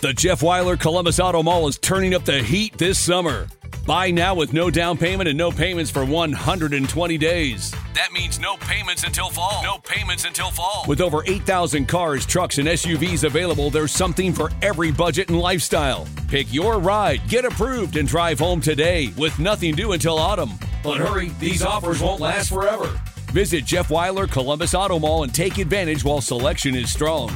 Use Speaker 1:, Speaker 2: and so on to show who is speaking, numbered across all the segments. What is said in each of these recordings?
Speaker 1: The Jeff Weiler Columbus Auto Mall is turning up the heat this summer. Buy now with no down payment and no payments for 120 days. That means no payments until fall. No payments until fall. With over 8,000 cars, trucks, and SUVs available, there's something for every budget and lifestyle. Pick your ride, get approved, and drive home today with nothing due until autumn. But hurry, these offers won't last forever. Visit Jeff Weiler Columbus Auto Mall and take advantage while selection is strong.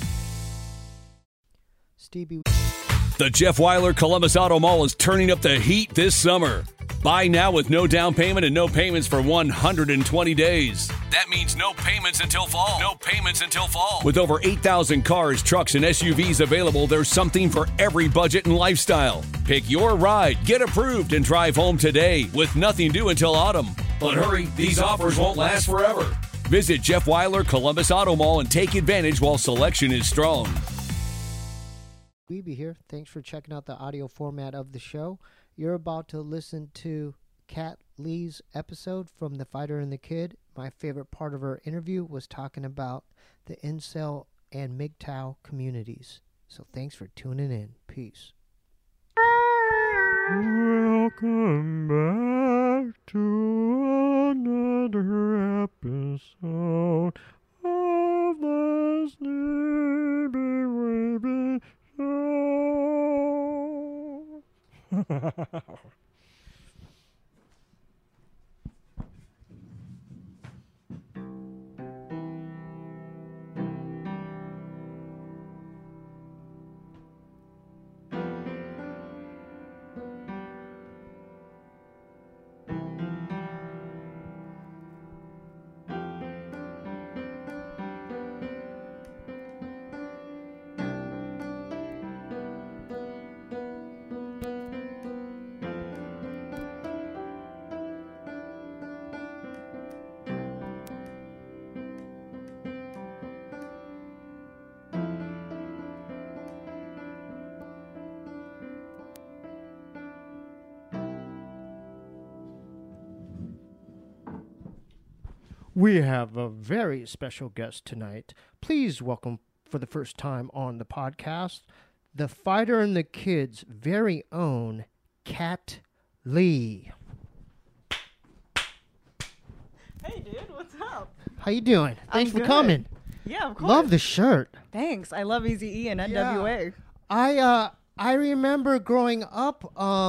Speaker 2: Stevie.
Speaker 1: The Jeff Weiler Columbus Auto Mall is turning up the heat this summer. Buy now with no down payment and no payments for 120 days. That means no payments until fall. No payments until fall. With over 8,000 cars, trucks, and SUVs available, there's something for every budget and lifestyle. Pick your ride, get approved, and drive home today with nothing due until autumn. But hurry, these offers won't last forever. Visit Jeff Weiler Columbus Auto Mall and take advantage while selection is strong.
Speaker 2: Weeby here. Thanks for checking out the audio format of the show. You're about to listen to Kat Lee's episode from The Fighter and the Kid. My favorite part of her interview was talking about the incel and MGTOW communities. So thanks for tuning in. Peace. Welcome back to another episode of the Sleepy Weeby Show. We have a very special guest tonight. Please welcome, for the first time on the podcast, The Fighter and the Kid's very own Kat Lee.
Speaker 3: Hey, dude, what's up?
Speaker 2: How you doing? Thanks for
Speaker 3: good.
Speaker 2: coming.
Speaker 3: Yeah, of course.
Speaker 2: Love the shirt.
Speaker 3: Thanks. I love Eazy-E and NWA.
Speaker 2: I remember growing up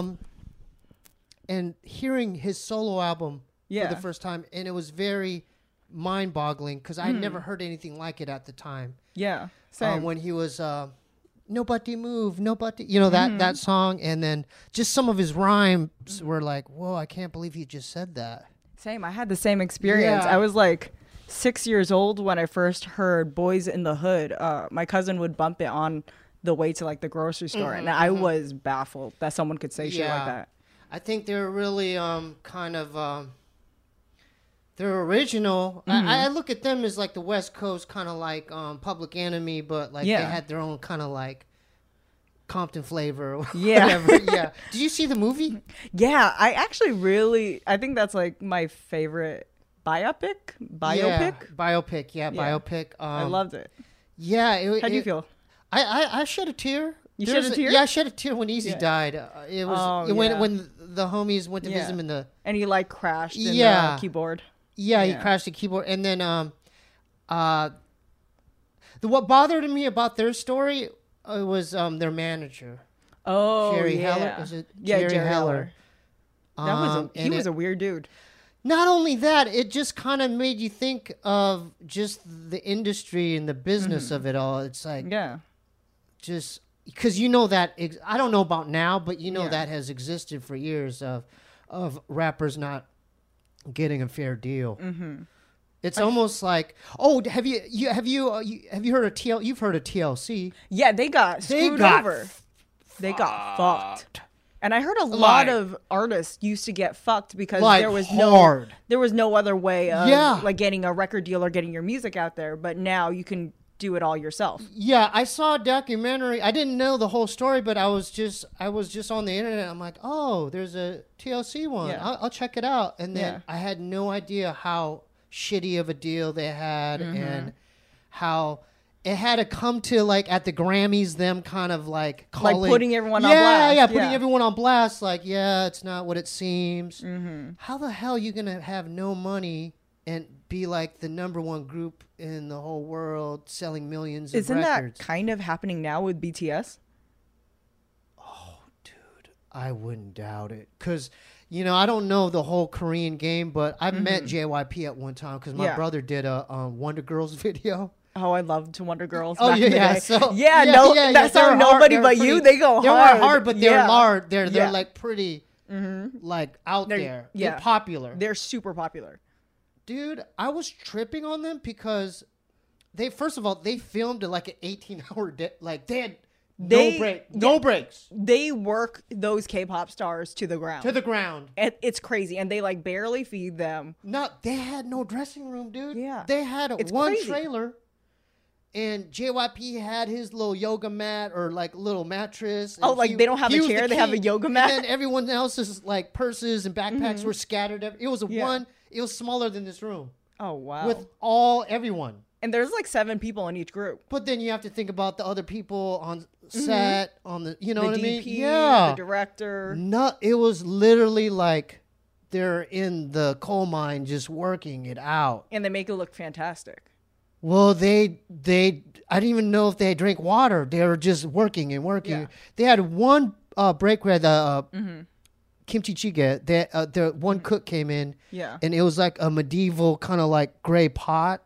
Speaker 2: and hearing his solo album for the first time, and it was very mind-boggling because I never heard anything like it at the time.
Speaker 3: Yeah, same.
Speaker 2: When he was Nobody Move, Nobody, that song, and then just some of his rhymes were like, whoa, I can't believe he just said that.
Speaker 3: Same. I had the same experience.
Speaker 2: Yeah.
Speaker 3: I was like 6 years old when I first heard Boys in the Hood. My cousin would bump it on the way to like the grocery store, and I was baffled that someone could say shit like that.
Speaker 2: I think they're really kind of they're original. I look at them as like the West Coast, kind of like Public Enemy, but like they had their own kind of like Compton flavor or whatever. Yeah. Did you see the movie?
Speaker 3: Yeah, I actually I think that's like my favorite biopic.
Speaker 2: Biopic.
Speaker 3: I loved it.
Speaker 2: Yeah.
Speaker 3: How'd you feel?
Speaker 2: I shed a tear.
Speaker 3: You shed a tear?
Speaker 2: Yeah, I shed a tear when Easy died. It was when the homies went to visit him in the...
Speaker 3: And he like crashed in the keyboard.
Speaker 2: Yeah, he crashed the keyboard. And then what bothered me about their story was their manager.
Speaker 3: Oh,
Speaker 2: Jerry
Speaker 3: yeah.
Speaker 2: Heller. Was it?
Speaker 3: Jerry
Speaker 2: Heller.
Speaker 3: He was a weird dude.
Speaker 2: Not only that, it just kind of made you think of just the industry and the business of it all. It's like...
Speaker 3: Yeah.
Speaker 2: Just... Because that... I don't know about now, but that has existed for years of rappers not getting a fair deal. Mm-hmm. It's almost like, have you heard of TL? You've heard of TLC?
Speaker 3: Yeah, they got screwed over. They got fucked. And I heard a lot of artists used to get fucked because there was no other way of like getting a record deal or getting your music out there. But now you can do it all yourself.
Speaker 2: Yeah, I saw a documentary. I didn't know the whole story, but I was just on the internet. I'm like, oh, there's a TLC one. Yeah. I'll check it out. And then I had no idea how shitty of a deal they had and how it had to come to like at the Grammys, them kind of like calling,
Speaker 3: like putting everyone on blast.
Speaker 2: Yeah, putting everyone on blast. Like, yeah, it's not what it seems. Mm-hmm. How the hell are you gonna have no money and be like the number one group in the whole world selling millions of
Speaker 3: Isn't
Speaker 2: records?
Speaker 3: That kind of happening now with BTS?
Speaker 2: Oh, dude, I wouldn't doubt it. Because, I don't know the whole Korean game, but I met JYP at one time because my brother did a Wonder Girls video.
Speaker 3: Oh, I loved Wonder Girls.
Speaker 2: Oh,
Speaker 3: back in the day.
Speaker 2: So
Speaker 3: that's how Nobody But You. They go hard.
Speaker 2: They weren't hard, but they're large. They're like pretty, like out there. They're popular.
Speaker 3: They're super popular.
Speaker 2: Dude, I was tripping on them because first of all, they filmed it like an 18-hour day. Like they had no breaks.
Speaker 3: They work those K-pop stars to the ground. It's crazy, and they like barely feed them.
Speaker 2: No, they had no dressing room, dude.
Speaker 3: Yeah,
Speaker 2: they had one trailer. And JYP had his little yoga mat or like little mattress.
Speaker 3: Oh, like they don't have a chair; they have a yoga mat.
Speaker 2: And then everyone else's like purses and backpacks were scattered. It was It was smaller than this room.
Speaker 3: Oh wow!
Speaker 2: With everyone.
Speaker 3: And there's like 7 people in each group.
Speaker 2: But then you have to think about the other people on set, on the what I mean?
Speaker 3: DP,
Speaker 2: yeah,
Speaker 3: the director.
Speaker 2: No, it was literally like they're in the coal mine just working it out,
Speaker 3: and they make it look fantastic.
Speaker 2: Well, I didn't even know if they drank water. They were just working and working. Yeah. They had one break where the kimchi jjigae, the one cook came in, and it was like a medieval kind of like gray pot,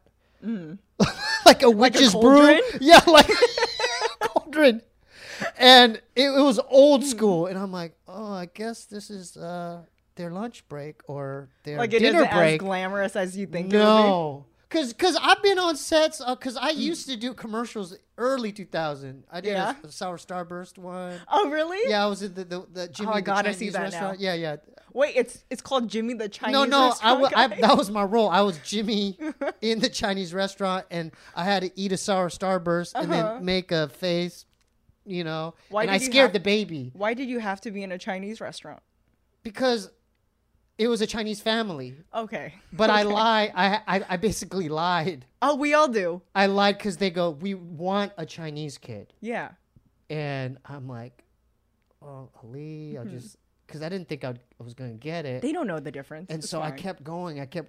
Speaker 2: like a witch's brew. Yeah, like cauldron. And it was old school. And I'm like, oh, I guess this is their lunch break or their dinner break. Like it isn't
Speaker 3: as glamorous as you think it would be?
Speaker 2: Because I've been on sets, because I used to do commercials early 2000. I did a Sour Starburst one.
Speaker 3: Oh, really?
Speaker 2: Yeah, I was in the Jimmy the Chinese see that restaurant. Now. Yeah.
Speaker 3: Wait, it's called Jimmy the Chinese restaurant?
Speaker 2: No, that was my role. I was Jimmy in the Chinese restaurant, and I had to eat a Sour Starburst and then make a face, and I scared the baby.
Speaker 3: Why did you have to be in a Chinese restaurant?
Speaker 2: Because it was a Chinese family.
Speaker 3: Okay.
Speaker 2: But I lied. I basically lied.
Speaker 3: Oh, we all do.
Speaker 2: I lied because they go, we want a Chinese kid.
Speaker 3: Yeah.
Speaker 2: And I'm like, oh, Ali, I'll just... Because I didn't think I was going to get it.
Speaker 3: They don't know the difference.
Speaker 2: And so fine. I kept going. And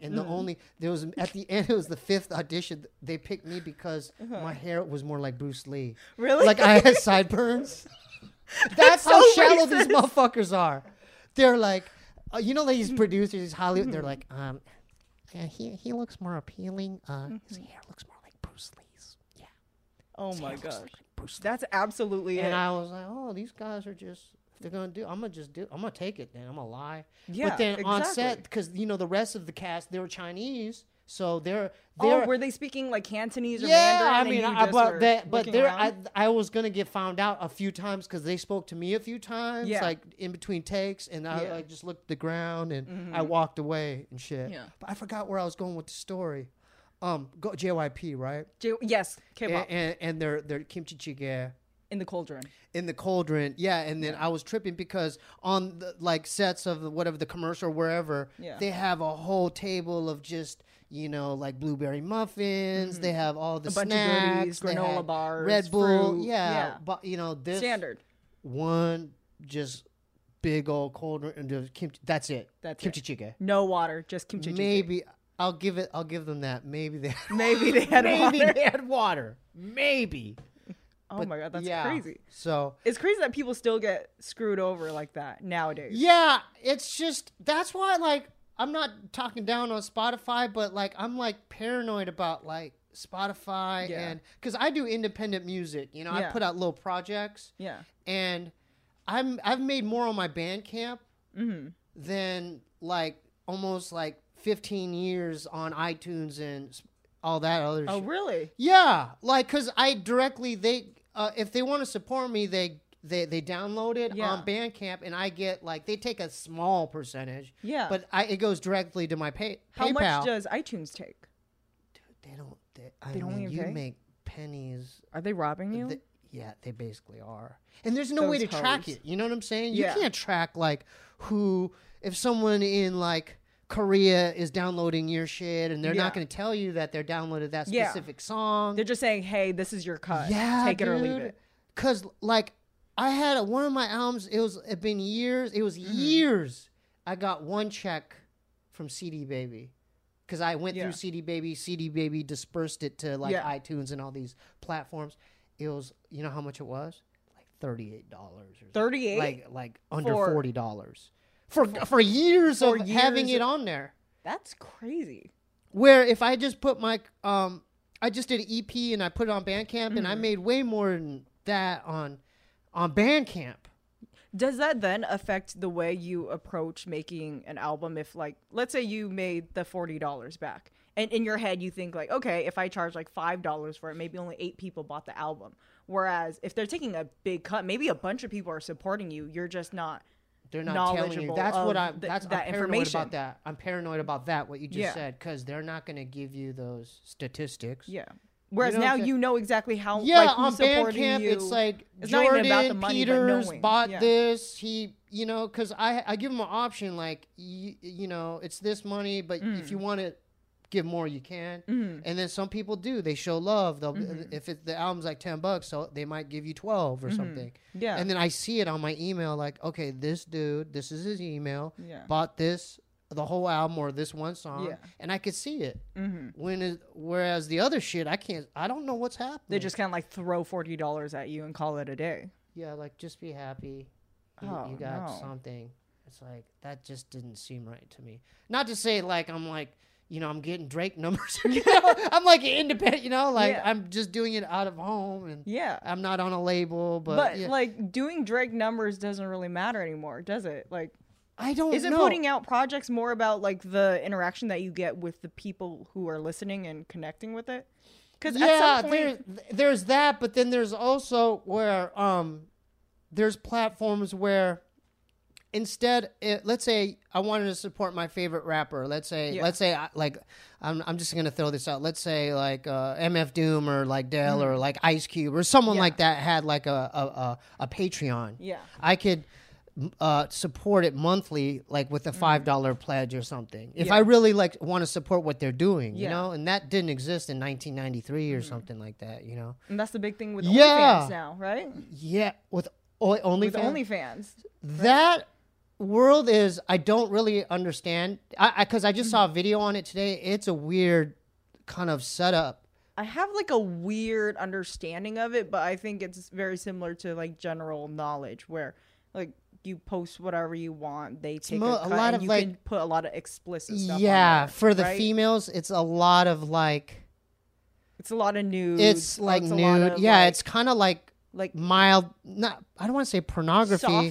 Speaker 2: at the end, it was the 5th audition. They picked me because my hair was more like Bruce Lee.
Speaker 3: Really?
Speaker 2: Like I had sideburns. That's how shallow these motherfuckers are. They're like... like these producers, these Hollywood, they're like, he looks more appealing. His hair looks more like Bruce Lee's. Yeah.
Speaker 3: Oh my gosh. Like that's absolutely
Speaker 2: and
Speaker 3: it.
Speaker 2: And I was like, oh, these guys are just, they're going to do, I'm going to take it then. I'm going to lie.
Speaker 3: Yeah,
Speaker 2: but then on set, because, the rest of the cast, they were Chinese. So they're
Speaker 3: were they speaking like Cantonese or Mandarin?
Speaker 2: I was gonna get found out a few times because they spoke to me a few times, like in between takes, and I just looked at the ground and I walked away and shit. Yeah. But I forgot where I was going with the story. JYP, right?
Speaker 3: Yes, K-pop,
Speaker 2: and their kimchi jjigae.
Speaker 3: In the cauldron.
Speaker 2: Yeah. And then I was tripping because on the sets of whatever the commercial or wherever, they have a whole table of just, like blueberry muffins. They have all the snacks,
Speaker 3: bunch of goodies, granola bars,
Speaker 2: Red Bull.
Speaker 3: Fruit.
Speaker 2: Yeah. But this
Speaker 3: standard
Speaker 2: one just big old cauldron and kimchi. That's it. That's kimchi jjigae.
Speaker 3: No water, just kimchi jjigae.
Speaker 2: Maybe I'll give them that. Maybe they
Speaker 3: had
Speaker 2: water. Maybe.
Speaker 3: Oh my God, that's crazy.
Speaker 2: So
Speaker 3: it's crazy that people still get screwed over like that nowadays.
Speaker 2: Yeah, it's just that's why I'm not talking down on Spotify, but I'm paranoid about Spotify and because I do independent music. I put out little projects.
Speaker 3: Yeah,
Speaker 2: and I've made more on my Bandcamp than almost 15 years on iTunes and all that other shit.
Speaker 3: Oh, really?
Speaker 2: Yeah. Because I directly, if they want to support me, they download it on Bandcamp, and I get, they take a small percentage. Yeah. But it goes directly to my PayPal.
Speaker 3: How much does iTunes take?
Speaker 2: Dude, they don't even pay? You make pennies.
Speaker 3: Are they robbing you?
Speaker 2: Yeah, they basically are. And there's no way to track it. You know what I'm saying? You can't track, who, if someone in, Korea is downloading your shit, and they're not going to tell you that they're downloaded that specific song.
Speaker 3: They're just saying, hey, this is your cut. Yeah, take it or leave it.
Speaker 2: Because, like, I had one of my albums, it'd been years. It was years. I got one check from CD Baby. Because I went through CD Baby. CD Baby dispersed it to, like, iTunes and all these platforms. It was, you know how much it was? Like $38.
Speaker 3: $38?
Speaker 2: Like under $40. For years of having it on there.
Speaker 3: That's crazy.
Speaker 2: Where if I just put my I just did an EP and I put it on Bandcamp and I made way more than that on Bandcamp.
Speaker 3: Does that then affect the way you approach making an album? If, like, let's say you made the $40 back, and in your head you think, like, okay, if I charge like $5 for it, maybe only 8 people bought the album. Whereas if they're taking a big cut, maybe a bunch of people are supporting you. You're just not. They're not telling you.
Speaker 2: That's what I'm. I'm paranoid about that. I'm paranoid about that. What you just said, because they're not going to give you those statistics.
Speaker 3: Yeah. Whereas now you know exactly how.
Speaker 2: On Bandcamp, it's like Jordan Peters bought this. He, because I give them an option, like it's this money, but if you want to give more, you can. And then some people do. They show love. They'll if the album's like $10, so they might give you 12 or something. Yeah. And then I see it on my email, like, okay, this dude, this is his email. Yeah. Bought this. The whole album or this one song, and I could see it. Whereas the other shit, I don't know what's happening.
Speaker 3: They just kind of like throw $40 at you and call it a day.
Speaker 2: Yeah, like, just be happy. You got something. It's like, that just didn't seem right to me. Not to say like I'm like, I'm getting Drake numbers. I'm like independent. I'm just doing it out of home, and I'm not on a label. But
Speaker 3: like doing Drake numbers doesn't really matter anymore, does it? Like.
Speaker 2: I don't know.
Speaker 3: Isn't putting out projects more about like the interaction that you get with the people who are listening and connecting with it? Because at some point,
Speaker 2: there's that, but then there's also where there's platforms where instead, let's say I wanted to support my favorite rapper. Let's say I'm just gonna throw this out. Let's say like MF Doom or like Dell or like Ice Cube or someone like that had like a Patreon.
Speaker 3: Yeah,
Speaker 2: I could. Support it monthly, like with a $5 pledge or something. If I really like want to support what they're doing, and that didn't exist in 1993 or something like that,
Speaker 3: And that's the big thing with OnlyFans now, right?
Speaker 2: Yeah, with OnlyFans.
Speaker 3: OnlyFans,
Speaker 2: that world is I don't really understand. Because I just saw a video on it today. It's a weird kind of setup.
Speaker 3: I have like a weird understanding of it, but I think it's very similar to like general knowledge where like. You post whatever you want. They take a cut, and you can put a lot of explicit stuff.
Speaker 2: Yeah,
Speaker 3: on there,
Speaker 2: for the females, it's a lot of like.
Speaker 3: It's a lot of nude.
Speaker 2: It's like nude. It's kind of like mild. Not. I don't want to say pornography.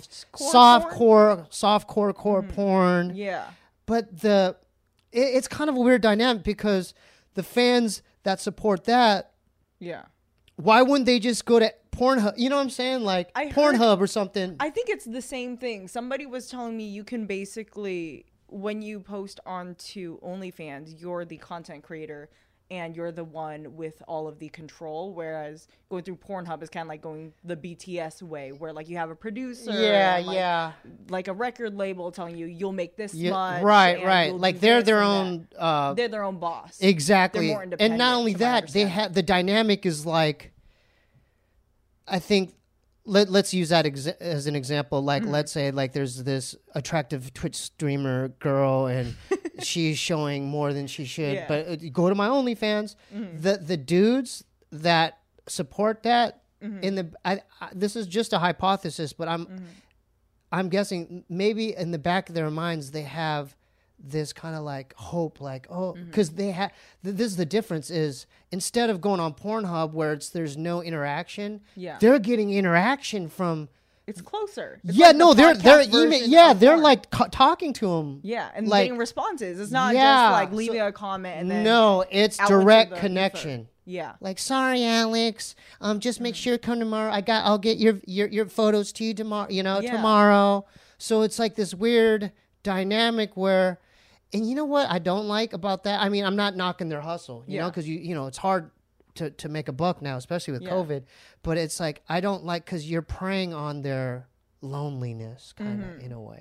Speaker 2: Softcore porn.
Speaker 3: Yeah.
Speaker 2: But it's kind of a weird dynamic because the fans that support that.
Speaker 3: Yeah.
Speaker 2: Why wouldn't they just go to Pornhub? You know what I'm saying? Like Pornhub or something.
Speaker 3: I think it's the same thing. Somebody was telling me you can basically, when you post onto OnlyFans, you're the content creator and you're the one with all of the control. Whereas going through Pornhub is kind of like going the BTS way, where like you have a producer, like a record label telling you you'll make this much,
Speaker 2: right. Like they're their own,
Speaker 3: they're their own boss,
Speaker 2: exactly.
Speaker 3: They're more independent,
Speaker 2: and not only that, they have the dynamic is like, I think. Let's use that as an example. Like, let's say, like, there's this attractive Twitch streamer girl, and she's showing more than she should. Yeah. But go to my OnlyFans. The dudes that support that this is just a hypothesis, but I'm guessing maybe in the back of their minds they have this kind of like hope, like because they have. This is the difference is instead of going on Pornhub where there's no interaction, they're getting interaction from.
Speaker 3: It's closer.
Speaker 2: It's they're like talking to them.
Speaker 3: Yeah, and like, getting responses. It's not just like leaving a comment and then
Speaker 2: it's direct connection.
Speaker 3: Ether. Yeah,
Speaker 2: like sorry, Alex. Just make sure come tomorrow. I'll get your photos to you tomorrow. Tomorrow. So it's like this weird dynamic where. And you know what I don't like about that? I mean, I'm not knocking their hustle, you know, because it's hard to make a buck now, especially with COVID. But it's like I don't like because you're preying on their loneliness, kind of in a way,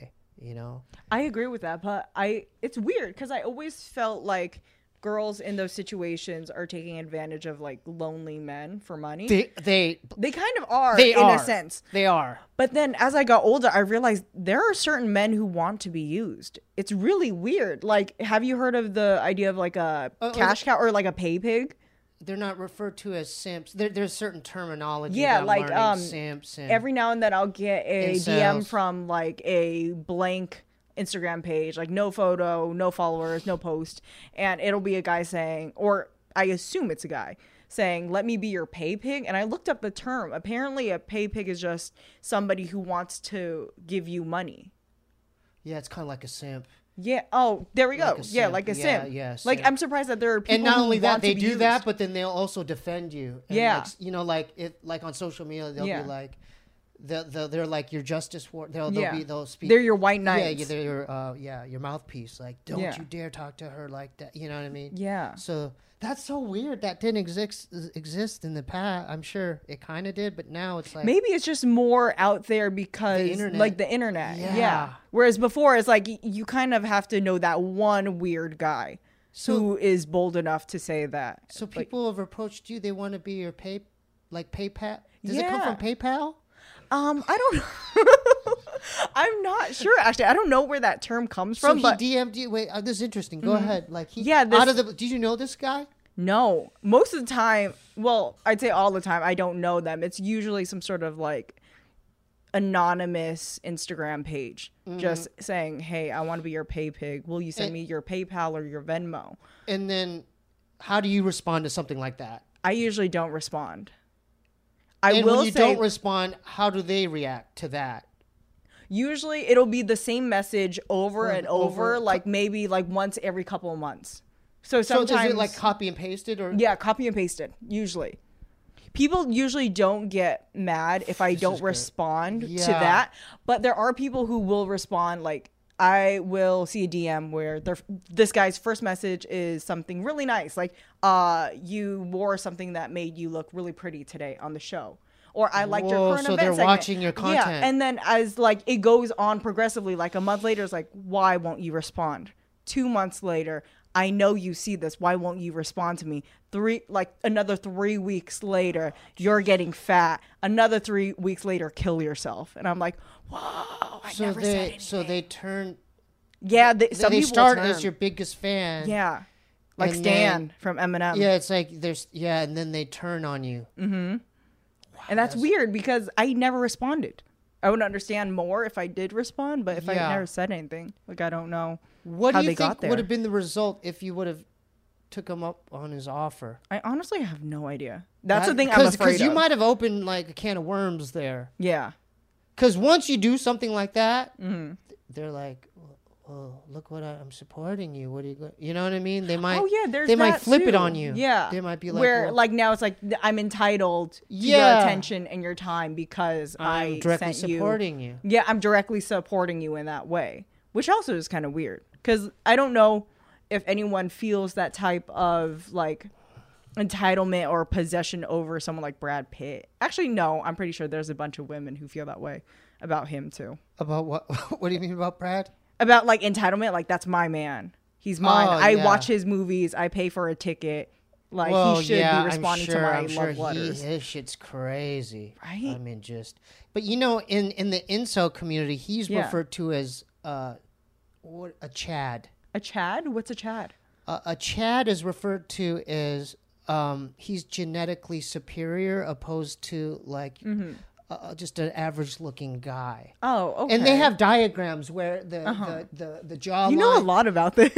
Speaker 2: you know?
Speaker 3: I agree with that, but it's weird because I always felt like girls in those situations are taking advantage of like lonely men for money.
Speaker 2: They
Speaker 3: kind of are in a sense.
Speaker 2: They are.
Speaker 3: But then as I got older, I realized there are certain men who want to be used. It's really weird. Like, have you heard of the idea of like a cash cow or like a pay pig?
Speaker 2: They're not referred to as simps. There's certain terminology.
Speaker 3: Yeah, like
Speaker 2: simps. And
Speaker 3: every now and then I'll get a
Speaker 2: incels.
Speaker 3: DM from like a blank Instagram page, like no photo, no followers, no post, and it'll be a guy saying, or I assume it's a guy saying, "Let me be your pay pig." And I looked up the term. Apparently, a pay pig is just somebody who wants to give you money.
Speaker 2: Yeah, it's kind of like a simp.
Speaker 3: Yeah. Oh, there we go. Yeah, like a simp.
Speaker 2: Yeah.
Speaker 3: Like, I'm surprised that there are people.
Speaker 2: And not only
Speaker 3: who
Speaker 2: that,
Speaker 3: want
Speaker 2: they
Speaker 3: to be
Speaker 2: do
Speaker 3: used.
Speaker 2: that, but then they'll also defend you. And
Speaker 3: yeah.
Speaker 2: Like, you know, like on social media, they'll be like, they're like your justice war. They'll speak.
Speaker 3: They're your white knights.
Speaker 2: Yeah, they're your mouthpiece. Like, don't you dare talk to her like that. You know what I mean?
Speaker 3: Yeah.
Speaker 2: So that's so weird. That didn't exist in the past. I'm sure it kind of did, but now it's like
Speaker 3: maybe it's just more out there because the internet. Yeah. Whereas before, it's like you kind of have to know that one weird guy who is bold enough to say that.
Speaker 2: So people have approached you. They want to be your PayPal. Does it come from PayPal?
Speaker 3: I don't know. I'm not sure, actually. I don't know where that term comes from.
Speaker 2: So he DM'd you. Wait, this is interesting. Go ahead. Like did you know this guy?
Speaker 3: No. Most of the time, well, I'd say all the time, I don't know them. It's usually some sort of like anonymous Instagram page just saying, "Hey, I want to be your pay pig. Will you send me your PayPal or your Venmo?"
Speaker 2: And then how do you respond to something like that?
Speaker 3: I usually don't respond.
Speaker 2: When you don't respond, how do they react to that?
Speaker 3: Usually it'll be the same message over and over, like maybe like once every couple of months. So sometimes
Speaker 2: is it like copy and pasted or?
Speaker 3: Yeah, copy and pasted, usually. People usually don't get mad if I don't respond to that, but there are people who will respond. Like, I will see a DM where this guy's first message is something really nice, like you wore something that made you look really pretty today on the show, or I liked your current event segment.
Speaker 2: So they're watching your content.
Speaker 3: Yeah, and then as like it goes on progressively, like a month later, it's like, why won't you respond? 2 months later, I know you see this. Why won't you respond to me? Another 3 weeks later, you're getting fat. Another 3 weeks later, kill yourself. And I'm like, whoa, I never said anything. So
Speaker 2: they turn.
Speaker 3: Yeah,
Speaker 2: they start as your biggest fan.
Speaker 3: Yeah, like Stan from Eminem.
Speaker 2: Yeah, it's like and then they turn on you.
Speaker 3: Mm-hmm. Wow, and that's weird because I never responded. I would understand more if I did respond, but if I never said anything, like I don't know.
Speaker 2: What do you think would have been the result if you would have took him up on his offer?
Speaker 3: I honestly have no idea. That's the thing I'm afraid of.
Speaker 2: Because you might have opened like a can of worms there.
Speaker 3: Yeah.
Speaker 2: Because once you do something like that, they're like, "Oh, look what I'm supporting you. What do you know what I mean?" They might.
Speaker 3: Oh yeah, there's
Speaker 2: they might
Speaker 3: that
Speaker 2: flip
Speaker 3: too.
Speaker 2: it on you.
Speaker 3: Yeah.
Speaker 2: They might be like,
Speaker 3: where like now it's like I'm entitled to your attention and your time because I'm
Speaker 2: directly supporting you.
Speaker 3: Yeah, I'm directly supporting you in that way, which also is kind of weird. Because I don't know if anyone feels that type of like entitlement or possession over someone like Brad Pitt. Actually, no, I'm pretty sure there's a bunch of women who feel that way about him too.
Speaker 2: About what? What do you mean about Brad?
Speaker 3: About like entitlement, like that's my man. He's mine. I watch his movies. I pay for a ticket. Like he should be responding to my love letters.
Speaker 2: His shit's crazy,
Speaker 3: right?
Speaker 2: I mean, but you know, in the incel community, he's referred to as a Chad.
Speaker 3: A Chad? What's a Chad?
Speaker 2: A Chad is referred to as he's genetically superior opposed to like just an average looking guy.
Speaker 3: Oh, okay.
Speaker 2: And they have diagrams where the jawline.
Speaker 3: You know a lot about this.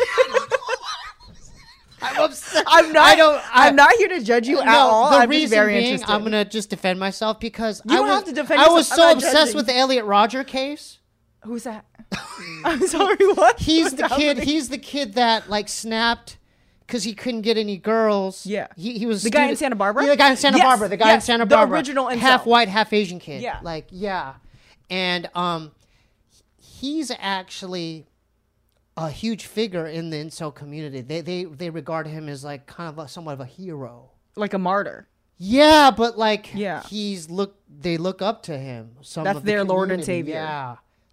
Speaker 2: I'm upset.
Speaker 3: I'm not here to judge you at all.
Speaker 2: The
Speaker 3: I'm
Speaker 2: reason
Speaker 3: just very
Speaker 2: being,
Speaker 3: interested.
Speaker 2: I'm gonna just defend myself because
Speaker 3: you don't have to defend
Speaker 2: I
Speaker 3: yourself.
Speaker 2: was so obsessed with the Elliot Rodger case.
Speaker 3: Who's that? I'm sorry. What?
Speaker 2: He's the kid. He's the kid that like snapped because he couldn't get any girls.
Speaker 3: Yeah.
Speaker 2: He was
Speaker 3: the guy in Santa Barbara.
Speaker 2: Yeah, the guy in Santa Barbara. The guy in Santa Barbara.
Speaker 3: The original incel.
Speaker 2: Half white, half Asian kid.
Speaker 3: Yeah.
Speaker 2: And he's actually a huge figure in the incel community. They regard him as like kind of somewhat of a hero,
Speaker 3: like a martyr.
Speaker 2: Yeah, but like
Speaker 3: they
Speaker 2: look up to him.
Speaker 3: That's their Lord and Savior.
Speaker 2: Yeah.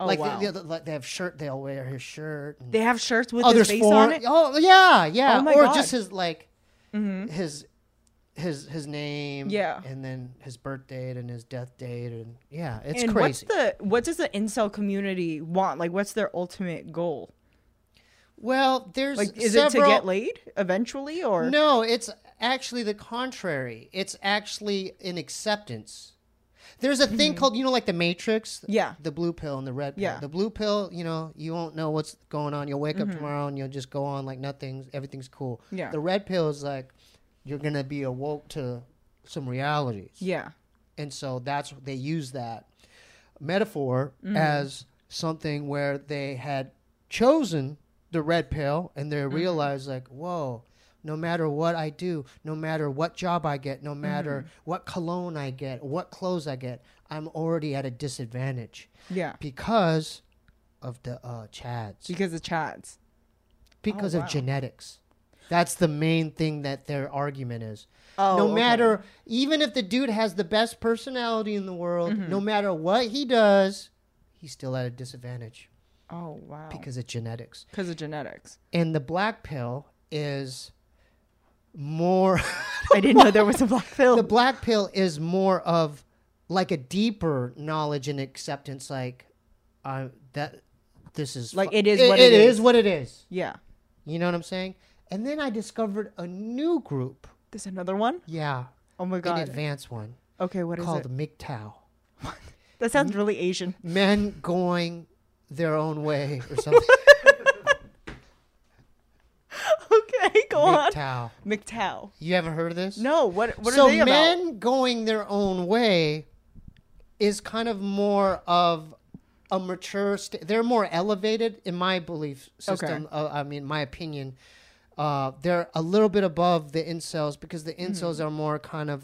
Speaker 3: Oh,
Speaker 2: like
Speaker 3: wow.
Speaker 2: they have shirt. They'll wear his shirt.
Speaker 3: They have shirts with his face on it.
Speaker 2: Oh yeah.
Speaker 3: Oh my
Speaker 2: or
Speaker 3: God.
Speaker 2: just his like his name.
Speaker 3: Yeah.
Speaker 2: And then his birth date and his death date and it's
Speaker 3: and
Speaker 2: crazy.
Speaker 3: What does the incel community want? Like, what's their ultimate goal?
Speaker 2: Well, there's
Speaker 3: like, is it to get laid eventually, or
Speaker 2: no? It's actually the contrary. It's actually an acceptance. There's a thing called, like the Matrix.
Speaker 3: Yeah.
Speaker 2: The blue pill and the red pill.
Speaker 3: Yeah.
Speaker 2: The blue pill, you won't know what's going on. You'll wake up tomorrow and you'll just go on like everything's cool.
Speaker 3: Yeah.
Speaker 2: The red pill is like you're gonna be awoke to some realities.
Speaker 3: Yeah.
Speaker 2: And so they use that metaphor as something where they had chosen the red pill and they realized like, whoa, no matter what I do, no matter what job I get, no matter what cologne I get, what clothes I get, I'm already at a disadvantage.
Speaker 3: Yeah.
Speaker 2: Because of the Chads.
Speaker 3: Because of Chads.
Speaker 2: Because of genetics. That's the main thing that their argument is.
Speaker 3: Oh,
Speaker 2: no matter, even if the dude has the best personality in the world, no matter what he does, he's still at a disadvantage.
Speaker 3: Oh, wow.
Speaker 2: Because of genetics.
Speaker 3: Because of genetics.
Speaker 2: And the black pill is more...
Speaker 3: I didn't know there was a black pill.
Speaker 2: The black pill is more of like a deeper knowledge and acceptance, like that this is...
Speaker 3: Like it is what it is.
Speaker 2: It is what it is.
Speaker 3: Yeah.
Speaker 2: You know what I'm saying? And then I discovered a new group.
Speaker 3: There's another one?
Speaker 2: Yeah.
Speaker 3: Oh my God.
Speaker 2: An advanced one.
Speaker 3: Okay, what is it?
Speaker 2: Called MGTOW.
Speaker 3: That sounds really Asian.
Speaker 2: Men going their own way or something.
Speaker 3: Okay, go on.
Speaker 2: MGTOW.
Speaker 3: MGTOW.
Speaker 2: You haven't heard of this?
Speaker 3: No, what are they
Speaker 2: about?
Speaker 3: So
Speaker 2: men going their own way is kind of more of a mature they're more elevated in my belief system.
Speaker 3: Okay.
Speaker 2: My opinion. They're a little bit above the incels because the incels are more kind of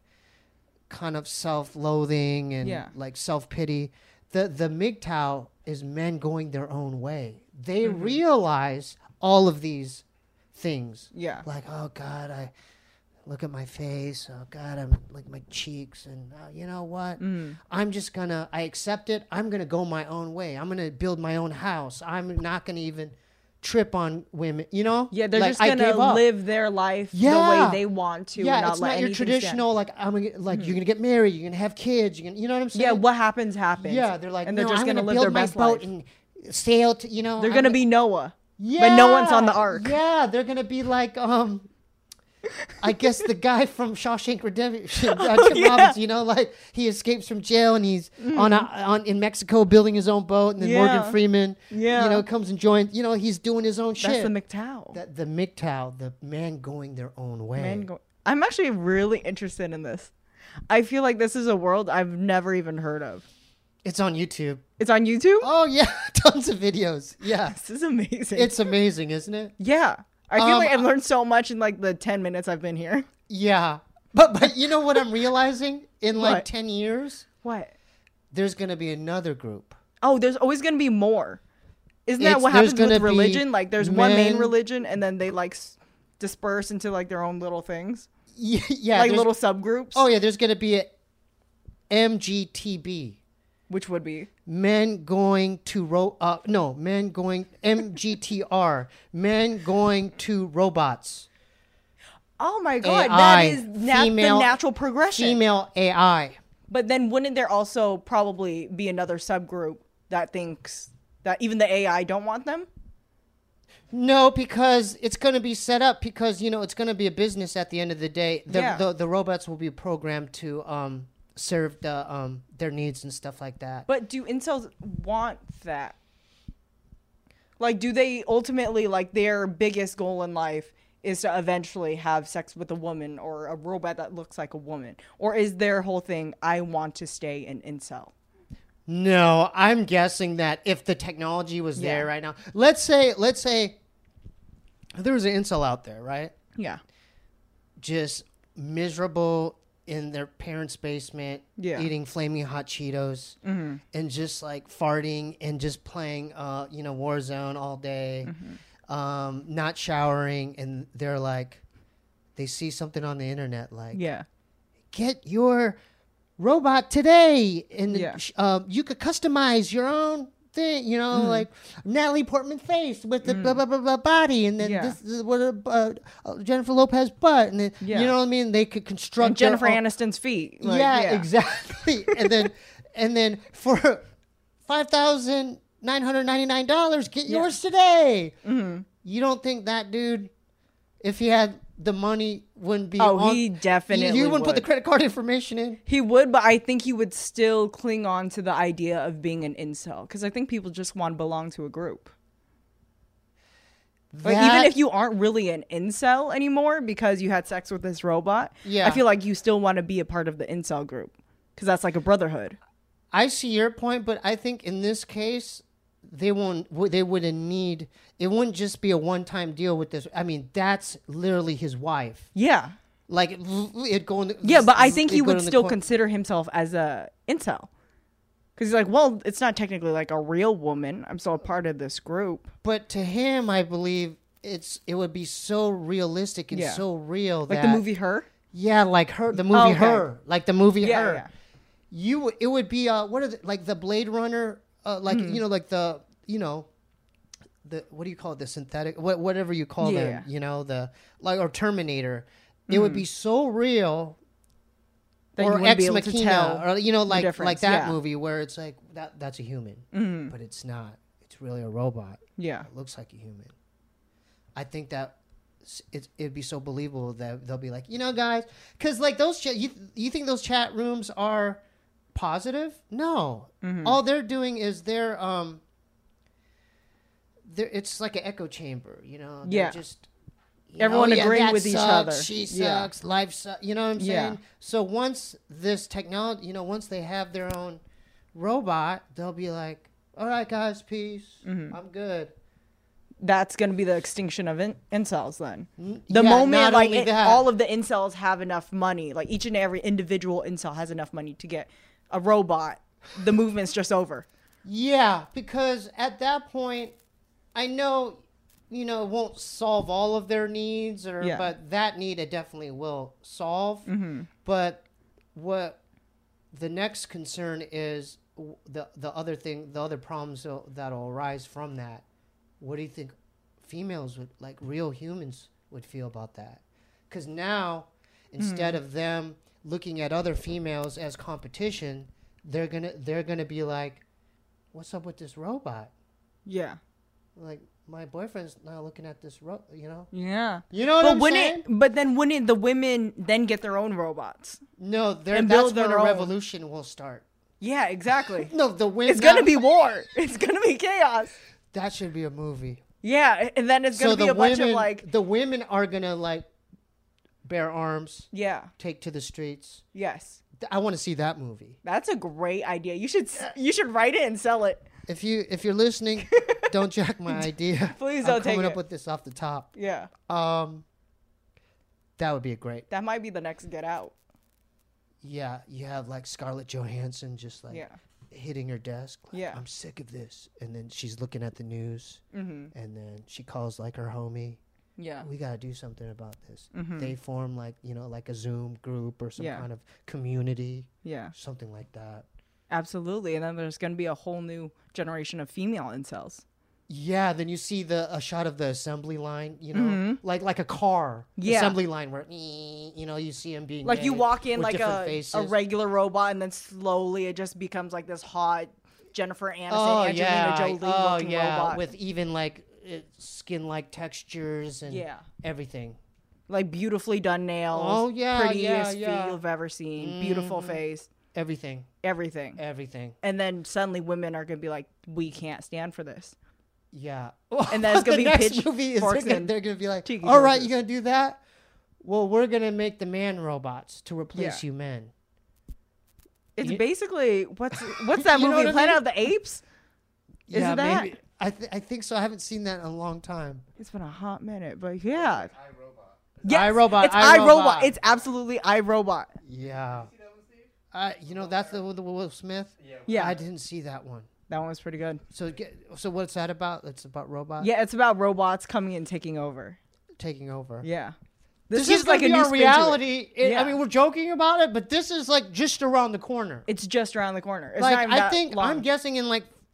Speaker 2: self-loathing and like self-pity. The MGTOW is men going their own way. They realize all of these things.
Speaker 3: Yeah.
Speaker 2: Like, oh God, I look at my face. Oh God, I'm like my cheeks. And you know what? I'm just I accept it. I'm going to go my own way. I'm going to build my own house. I'm not going to even trip on women,
Speaker 3: Yeah, they're just going to live their life the way they want to.
Speaker 2: Yeah,
Speaker 3: and
Speaker 2: it's not your traditional, you're going to get married, you're going to have kids. You know what I'm saying?
Speaker 3: Yeah, what happens, happens.
Speaker 2: Yeah, they're like,
Speaker 3: and they're just going to live their best life.
Speaker 2: And sail to,
Speaker 3: They're going to be Noah. Yeah. But no one's on the ark.
Speaker 2: Yeah, they're going to be like, I guess the guy from Shawshank Redemption, Robbins, he escapes from jail and he's in Mexico building his own boat, and then Morgan Freeman, comes and joins. He's doing his own shit.
Speaker 3: That's the MGTOW.
Speaker 2: The MGTOW, the man going their own way.
Speaker 3: I'm actually really interested in this. I feel like this is a world I've never even heard of.
Speaker 2: It's on YouTube.
Speaker 3: It's on YouTube?
Speaker 2: Oh, yeah. Tons of videos. Yeah.
Speaker 3: This is amazing.
Speaker 2: It's amazing, isn't it?
Speaker 3: Yeah. I feel like I've learned so much in the 10 minutes I've been here.
Speaker 2: Yeah. But you know what I'm realizing in 10 years?
Speaker 3: What?
Speaker 2: There's going to be another group.
Speaker 3: Oh, there's always going to be more. Isn't that what happens with religion? Like there's one main religion and then they disperse into their own little things.
Speaker 2: Yeah.
Speaker 3: Little subgroups.
Speaker 2: Oh, yeah. There's going to be a MGTB.
Speaker 3: Which would be?
Speaker 2: Men going to MGTR. Men going to robots.
Speaker 3: Oh my God. AI, that is the natural progression.
Speaker 2: Female AI.
Speaker 3: But then wouldn't there also probably be another subgroup that thinks that even the AI don't want them?
Speaker 2: No, because it's going to be set up because, it's going to be a business at the end of the day. The robots will be programmed to serve their needs and stuff like that.
Speaker 3: But do incels want that? Do they ultimately, their biggest goal in life is to eventually have sex with a woman or a robot that looks like a woman? Or is their whole thing, I want to stay an incel?
Speaker 2: No, I'm guessing that if the technology was there right now, let's say there was an incel out there, right?
Speaker 3: Yeah.
Speaker 2: Just miserable in their parents' basement, eating flaming hot Cheetos, and just farting and just playing, Warzone all day, not showering, and they see something on the internet get your robot today, and you could customize your own thing, you know, like Natalie Portman face with the blah blah blah blah body, and then this is what Jennifer Lopez butt, and then you know what I mean. They could construct
Speaker 3: and Jennifer Aniston's feet.
Speaker 2: Like, exactly. and then for $5,999, get yours today. Mm-hmm. You don't think that dude, if he had the money, wouldn't be?
Speaker 3: He definitely
Speaker 2: he wouldn't put the credit card information in.
Speaker 3: He would, but I think he would still cling on to the idea of being an incel, because I think people just want to belong to a group. Like, even if you aren't really an incel anymore because you had sex with this robot, I feel like you still want to be a part of the incel group, because that's like a brotherhood.
Speaker 2: I see your point, but I think in this case, they wouldn't need, it wouldn't just be a one-time deal with this. I mean, that's literally his wife.
Speaker 3: Yeah.
Speaker 2: Like, it'd go in the,
Speaker 3: but I think he would still consider himself as a incel. Because he's like, well, it's not technically like a real woman. I'm still a part of this group.
Speaker 2: But to him, I believe it would be so realistic and so real.
Speaker 3: Like the movie Her?
Speaker 2: Yeah, like the movie Her. Like the movie Her. Yeah. It would be, what is it, like the Blade Runner, like, you know, like the, you know, the, what do you call it, the synthetic, whatever you call them, you know, the, like, or Terminator. It would be so real. That or Ex Machina, or, you know, like that movie where it's like, that's a human, but it's not. It's really a robot.
Speaker 3: Yeah.
Speaker 2: It looks like a human. I think that it'd be so believable that they'll be like, you know, guys, because like those, you think those chat rooms are positive? No. All they're doing is it's like an echo chamber, you know? They're just...
Speaker 3: Everyone agreeing with each other.
Speaker 2: She sucks. Life sucks. You know what I'm saying? So once this technology, you know, once they have their own robot, they'll be like, all right, guys, peace. I'm good.
Speaker 3: That's going to be the extinction of incels then. The moment like all of the incels have enough money, like each and every individual incel has enough money to get a robot, the movement's just over.
Speaker 2: Yeah, because at that point, I know... You know, it won't solve all of their needs, but that need it definitely will solve. But what the next concern is the other thing, the other problems that'll arise from that. What do you think females would, like real humans, would feel about that? Because now, instead of them looking at other females as competition, they're gonna be like, "What's up with this robot?"
Speaker 3: Yeah,
Speaker 2: like. My boyfriend's not looking at this, you know?
Speaker 3: Yeah.
Speaker 2: You know what I'm saying?
Speaker 3: But then wouldn't the women then get their own robots?
Speaker 2: No, that's when a revolution will start.
Speaker 3: Yeah, exactly.
Speaker 2: No, the women...
Speaker 3: It's going to be war. It's going to be chaos.
Speaker 2: That should be a movie.
Speaker 3: Yeah, and then it's going to be a bunch of like...
Speaker 2: The women are going to like bear arms.
Speaker 3: Yeah.
Speaker 2: Take to the streets.
Speaker 3: Yes.
Speaker 2: I want to see that movie.
Speaker 3: That's a great idea. You should write it and sell it.
Speaker 2: If you're listening, don't jack my idea.
Speaker 3: Please don't take it.
Speaker 2: I'm coming up with this off the top.
Speaker 3: Yeah.
Speaker 2: That would be a great.
Speaker 3: That might be the next Get Out.
Speaker 2: Yeah, you have like Scarlett Johansson just like hitting her desk. Like, I'm sick of this, and then she's looking at the news, and then she calls like her homie.
Speaker 3: Yeah.
Speaker 2: We gotta do something about this. They form like, you know, like a Zoom group or some kind of community.
Speaker 3: Yeah.
Speaker 2: Something like that.
Speaker 3: Absolutely. And then there's going to be a whole new generation of female incels.
Speaker 2: Yeah, then you see a shot of the assembly line, you know, like a car assembly line where, you know, you see them being
Speaker 3: like you walk in like a regular robot, and then slowly it just becomes like this hot Jennifer Aniston, Angelina Jolie looking robot
Speaker 2: with even like skin-like textures and everything.
Speaker 3: Like beautifully done nails.
Speaker 2: Oh yeah,
Speaker 3: prettiest feet you've ever seen. Beautiful face.
Speaker 2: Everything.
Speaker 3: And then suddenly women are going to be like, we can't stand for this.
Speaker 2: Yeah.
Speaker 3: And then it's going to be pitch
Speaker 2: movie they're going to be like, all right, you're going to do that? Well, we're going to make the man robots to replace you men.
Speaker 3: It's basically, what's that movie, Planet of the Apes? Isn't that?
Speaker 2: Maybe. I think so. I haven't seen that in a long time.
Speaker 3: It's been a hot minute, but yeah.
Speaker 2: Yes, iRobot.
Speaker 3: It's iRobot. It's absolutely iRobot.
Speaker 2: Yeah. You know, that's the Will Smith?
Speaker 3: Yeah.
Speaker 2: I didn't see that one.
Speaker 3: That one was pretty good.
Speaker 2: So what's that about? It's about robots?
Speaker 3: Yeah, it's about robots coming and taking over.
Speaker 2: Yeah.
Speaker 3: This is like a new
Speaker 2: reality. I mean, we're joking about it, but this is like just around the corner.
Speaker 3: It's just around the corner. It's
Speaker 2: like,
Speaker 3: not even that long.
Speaker 2: I'm guessing in like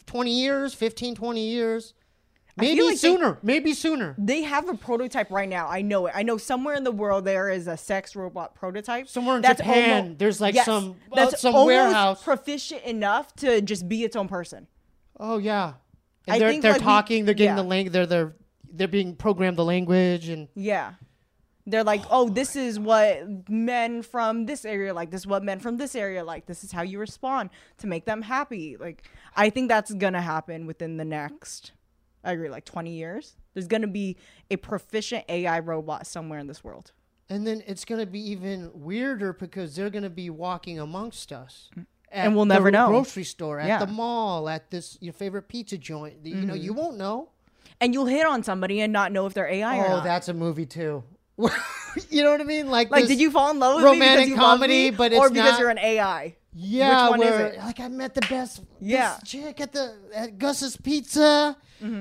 Speaker 2: 20 years, 15, 20 years. Maybe like sooner. Maybe sooner.
Speaker 3: They have a prototype right now. I know it. I know somewhere in the world there is a sex robot prototype.
Speaker 2: Somewhere in Japan, there's like some warehouse
Speaker 3: proficient enough to just be its own person.
Speaker 2: Oh yeah, and they're talking. They're getting the language. They're being programmed the language and
Speaker 3: They're like, oh, this is what men from this area like. This is what men from this area like. This is how you respond to make them happy. Like, I think that's gonna happen within the next. I agree, like 20 years. There's going to be a proficient AI robot somewhere in this world.
Speaker 2: And then it's going to be even weirder because they're going to be walking amongst us.
Speaker 3: And we'll never know.
Speaker 2: At the grocery store, at the mall, at your favorite pizza joint. You know, you won't know.
Speaker 3: And you'll hit on somebody and not know if they're AI or not.
Speaker 2: Oh, that's a movie too. You know what I mean? Like
Speaker 3: did you fall in love with me because you
Speaker 2: comedy,
Speaker 3: love me,
Speaker 2: but it's
Speaker 3: or because
Speaker 2: not,
Speaker 3: you're an AI?
Speaker 2: Yeah,
Speaker 3: which one is it?
Speaker 2: Like I met the best chick at Gus's Pizza.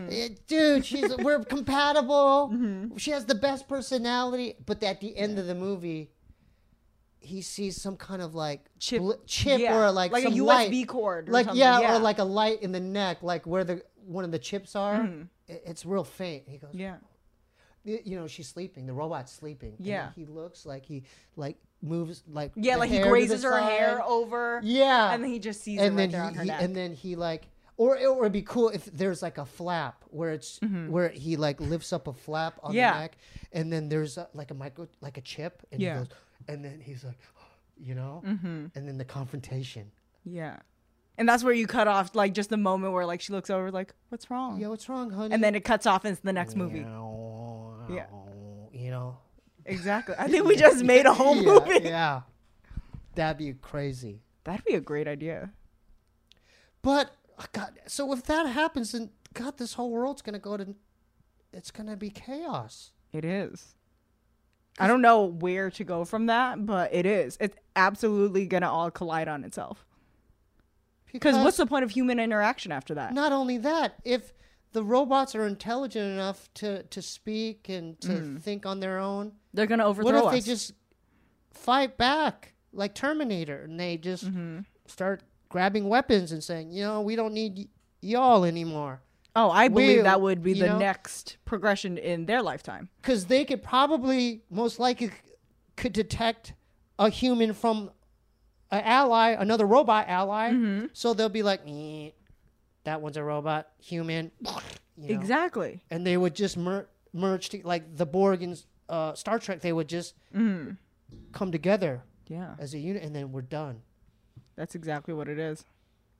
Speaker 2: Dude, we're compatible. She has the best personality, but at the end of the movie, he sees some kind of like chip or like some
Speaker 3: a USB
Speaker 2: light.
Speaker 3: cord, or
Speaker 2: like
Speaker 3: something.
Speaker 2: Or like a light in the neck, like where one of the chips are. It's real faint. He goes, you know, she's sleeping. The robot's sleeping.
Speaker 3: Yeah,
Speaker 2: and he looks like he moves like
Speaker 3: like he grazes her hair over.
Speaker 2: Yeah,
Speaker 3: and then he just sees it right there on her neck.
Speaker 2: And then he like. Or it'd be cool if there's like a flap where it's where he like lifts up a flap on the neck, and then there's like a chip, and he goes, and then he's like, you know, and then the confrontation.
Speaker 3: Yeah, and that's where you cut off like just the moment where like she looks over like, what's wrong?
Speaker 2: Yeah, what's wrong, honey?
Speaker 3: And then it cuts off into the next movie.
Speaker 2: Yeah, you know.
Speaker 3: Exactly. I think we just made a whole movie.
Speaker 2: Yeah, that'd be crazy.
Speaker 3: That'd be a great idea.
Speaker 2: But. God, so if that happens, then God, this whole world's it's gonna be chaos.
Speaker 3: It is. I don't know where to go from that, but it is. It's absolutely gonna all collide on itself. Because what's the point of human interaction after that?
Speaker 2: Not only that, if the robots are intelligent enough to speak and to think on their own,
Speaker 3: they're gonna overthrow us.
Speaker 2: What if they just fight back like Terminator and they just start grabbing weapons and saying, you know, we don't need y'all anymore.
Speaker 3: Oh, I believe that would be the next progression in their lifetime.
Speaker 2: Because they could probably, most likely, could detect a human from an ally, another robot ally. So they'll be like, that one's a robot, human. You know?
Speaker 3: Exactly.
Speaker 2: And they would just merge, like the Borg in Star Trek, they would just come together as a unit, and then we're done.
Speaker 3: That's exactly what it is.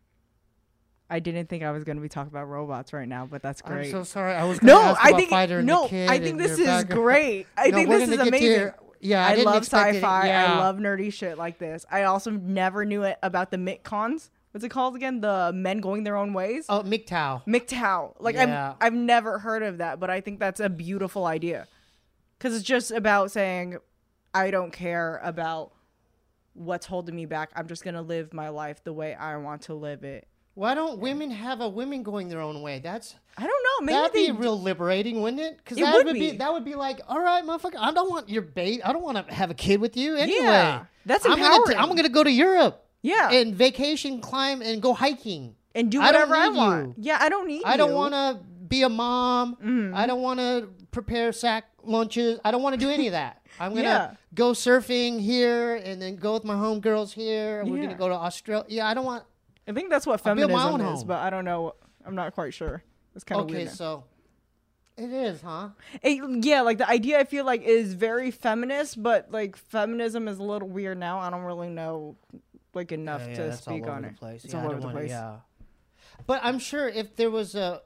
Speaker 3: I didn't think I was going to be talking about robots right now, but that's great.
Speaker 2: I'm so sorry. I was going to ask about Fighter and the Kid.
Speaker 3: I think this is great. I think this is amazing. I love sci-fi. I love nerdy shit like this. I also never knew it about the MITCons. What's it called again? The men going their own ways?
Speaker 2: Oh, MGTOW.
Speaker 3: MGTOW. Like, I've never heard of that, but I think that's a beautiful idea. Because it's just about saying, I don't care about what's holding me back. I'm just gonna live my life the way I want to live it.
Speaker 2: Why don't women have a women going their own way? I don't
Speaker 3: know. Maybe
Speaker 2: that'd be real liberating, wouldn't it? Because that would be like, all right, motherfucker, I don't want your bait. I don't want to have a kid with you anyway.
Speaker 3: Yeah, that's empowering.
Speaker 2: I'm gonna go to Europe.
Speaker 3: Yeah,
Speaker 2: and vacation, climb, and go hiking
Speaker 3: and do whatever I want. Yeah, I don't need.
Speaker 2: I don't want to be a mom. I don't want to prepare sack lunches. I don't want to do any of that. I'm going to go surfing here and then go with my homegirls here. We're going to go to Australia. Yeah, I
Speaker 3: think that's what feminism is, but I don't know. I'm not quite sure. It's kind of weird.
Speaker 2: Okay, so it is, huh?
Speaker 3: Like the idea I feel like is very feminist, but like feminism is a little weird now. I don't really know like enough to speak on it. It's all over the place.
Speaker 2: Yeah. But I'm sure if there was a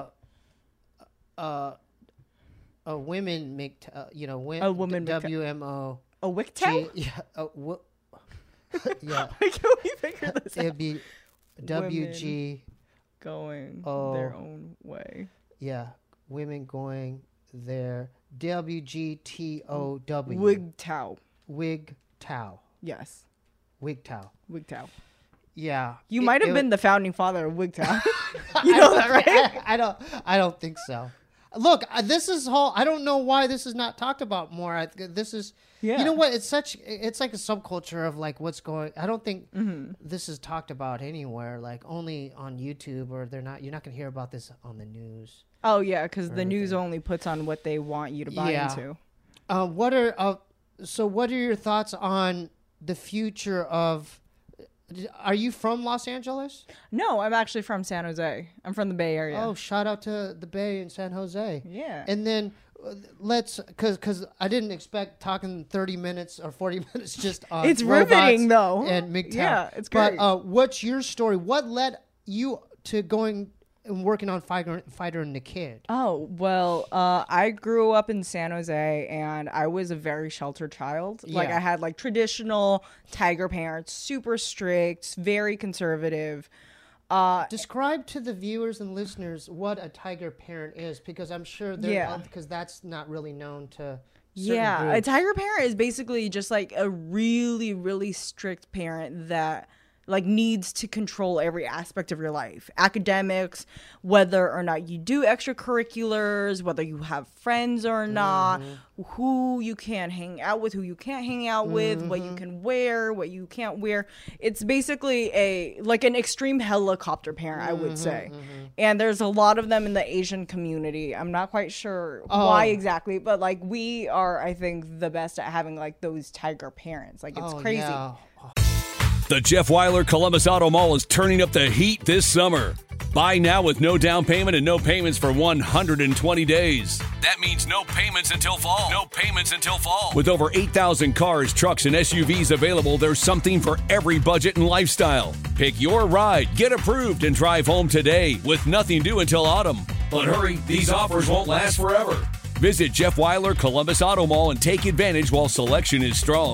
Speaker 2: women women WMO.
Speaker 3: A WICTOW?
Speaker 2: Yeah.
Speaker 3: Why can't we figure this out?
Speaker 2: It'd be WG
Speaker 3: going their own way.
Speaker 2: Yeah. Women going their WGTOW.
Speaker 3: WIGTOW.
Speaker 2: WIGTOW.
Speaker 3: Yes.
Speaker 2: WIGTOW.
Speaker 3: WIGTOW.
Speaker 2: Yeah.
Speaker 3: You might have been the founding father of WIGTOW. You know that, right?
Speaker 2: I don't think so. Look, this is whole. I don't know why this is not talked about more. This is, you know what? It's like a subculture of like what's going. I don't think this is talked about anywhere. Like only on YouTube, or you're not going to hear about this on the news.
Speaker 3: Oh yeah, because the news only puts on what they want you to buy into.
Speaker 2: What are your thoughts on the future of? Are you from Los Angeles?
Speaker 3: No, I'm actually from San Jose. I'm from the Bay Area.
Speaker 2: Oh, shout out to the Bay in San Jose.
Speaker 3: Yeah.
Speaker 2: And then because I didn't expect talking 30 minutes or 40 minutes just on
Speaker 3: it's riveting though.
Speaker 2: And MGTOW.
Speaker 3: Yeah, it's great.
Speaker 2: But what's your story? What led you to going and working on Fighter and the Kid?
Speaker 3: Oh, well, I grew up in San Jose, and I was a very sheltered child. Yeah. Like, I had, like, traditional tiger parents, super strict, very conservative.
Speaker 2: Describe to the viewers and listeners what a tiger parent is, because I'm sure because that's not really known to certain groups.
Speaker 3: A tiger parent is basically just, like, a really, really strict parent that like needs to control every aspect of your life. Academics, whether or not you do extracurriculars, whether you have friends or not, who you can hang out with, who you can't hang out with, what you can wear, what you can't wear. It's basically an extreme helicopter parent, I would say. And there's a lot of them in the Asian community. I'm not quite sure why exactly, but like we are, I think, the best at having like those tiger parents. Like it's crazy.
Speaker 2: Yeah.
Speaker 1: The Jeff Weiler Columbus Auto Mall is turning up the heat this summer. Buy now with no down payment and no payments for 120 days. That means no payments until fall. No payments until fall. With over 8,000 cars, trucks, and SUVs available, there's something for every budget and lifestyle. Pick your ride, get approved, and drive home today with nothing due until autumn. But hurry, these offers won't last forever. Visit Jeff Weiler Columbus Auto Mall and take advantage while selection is strong.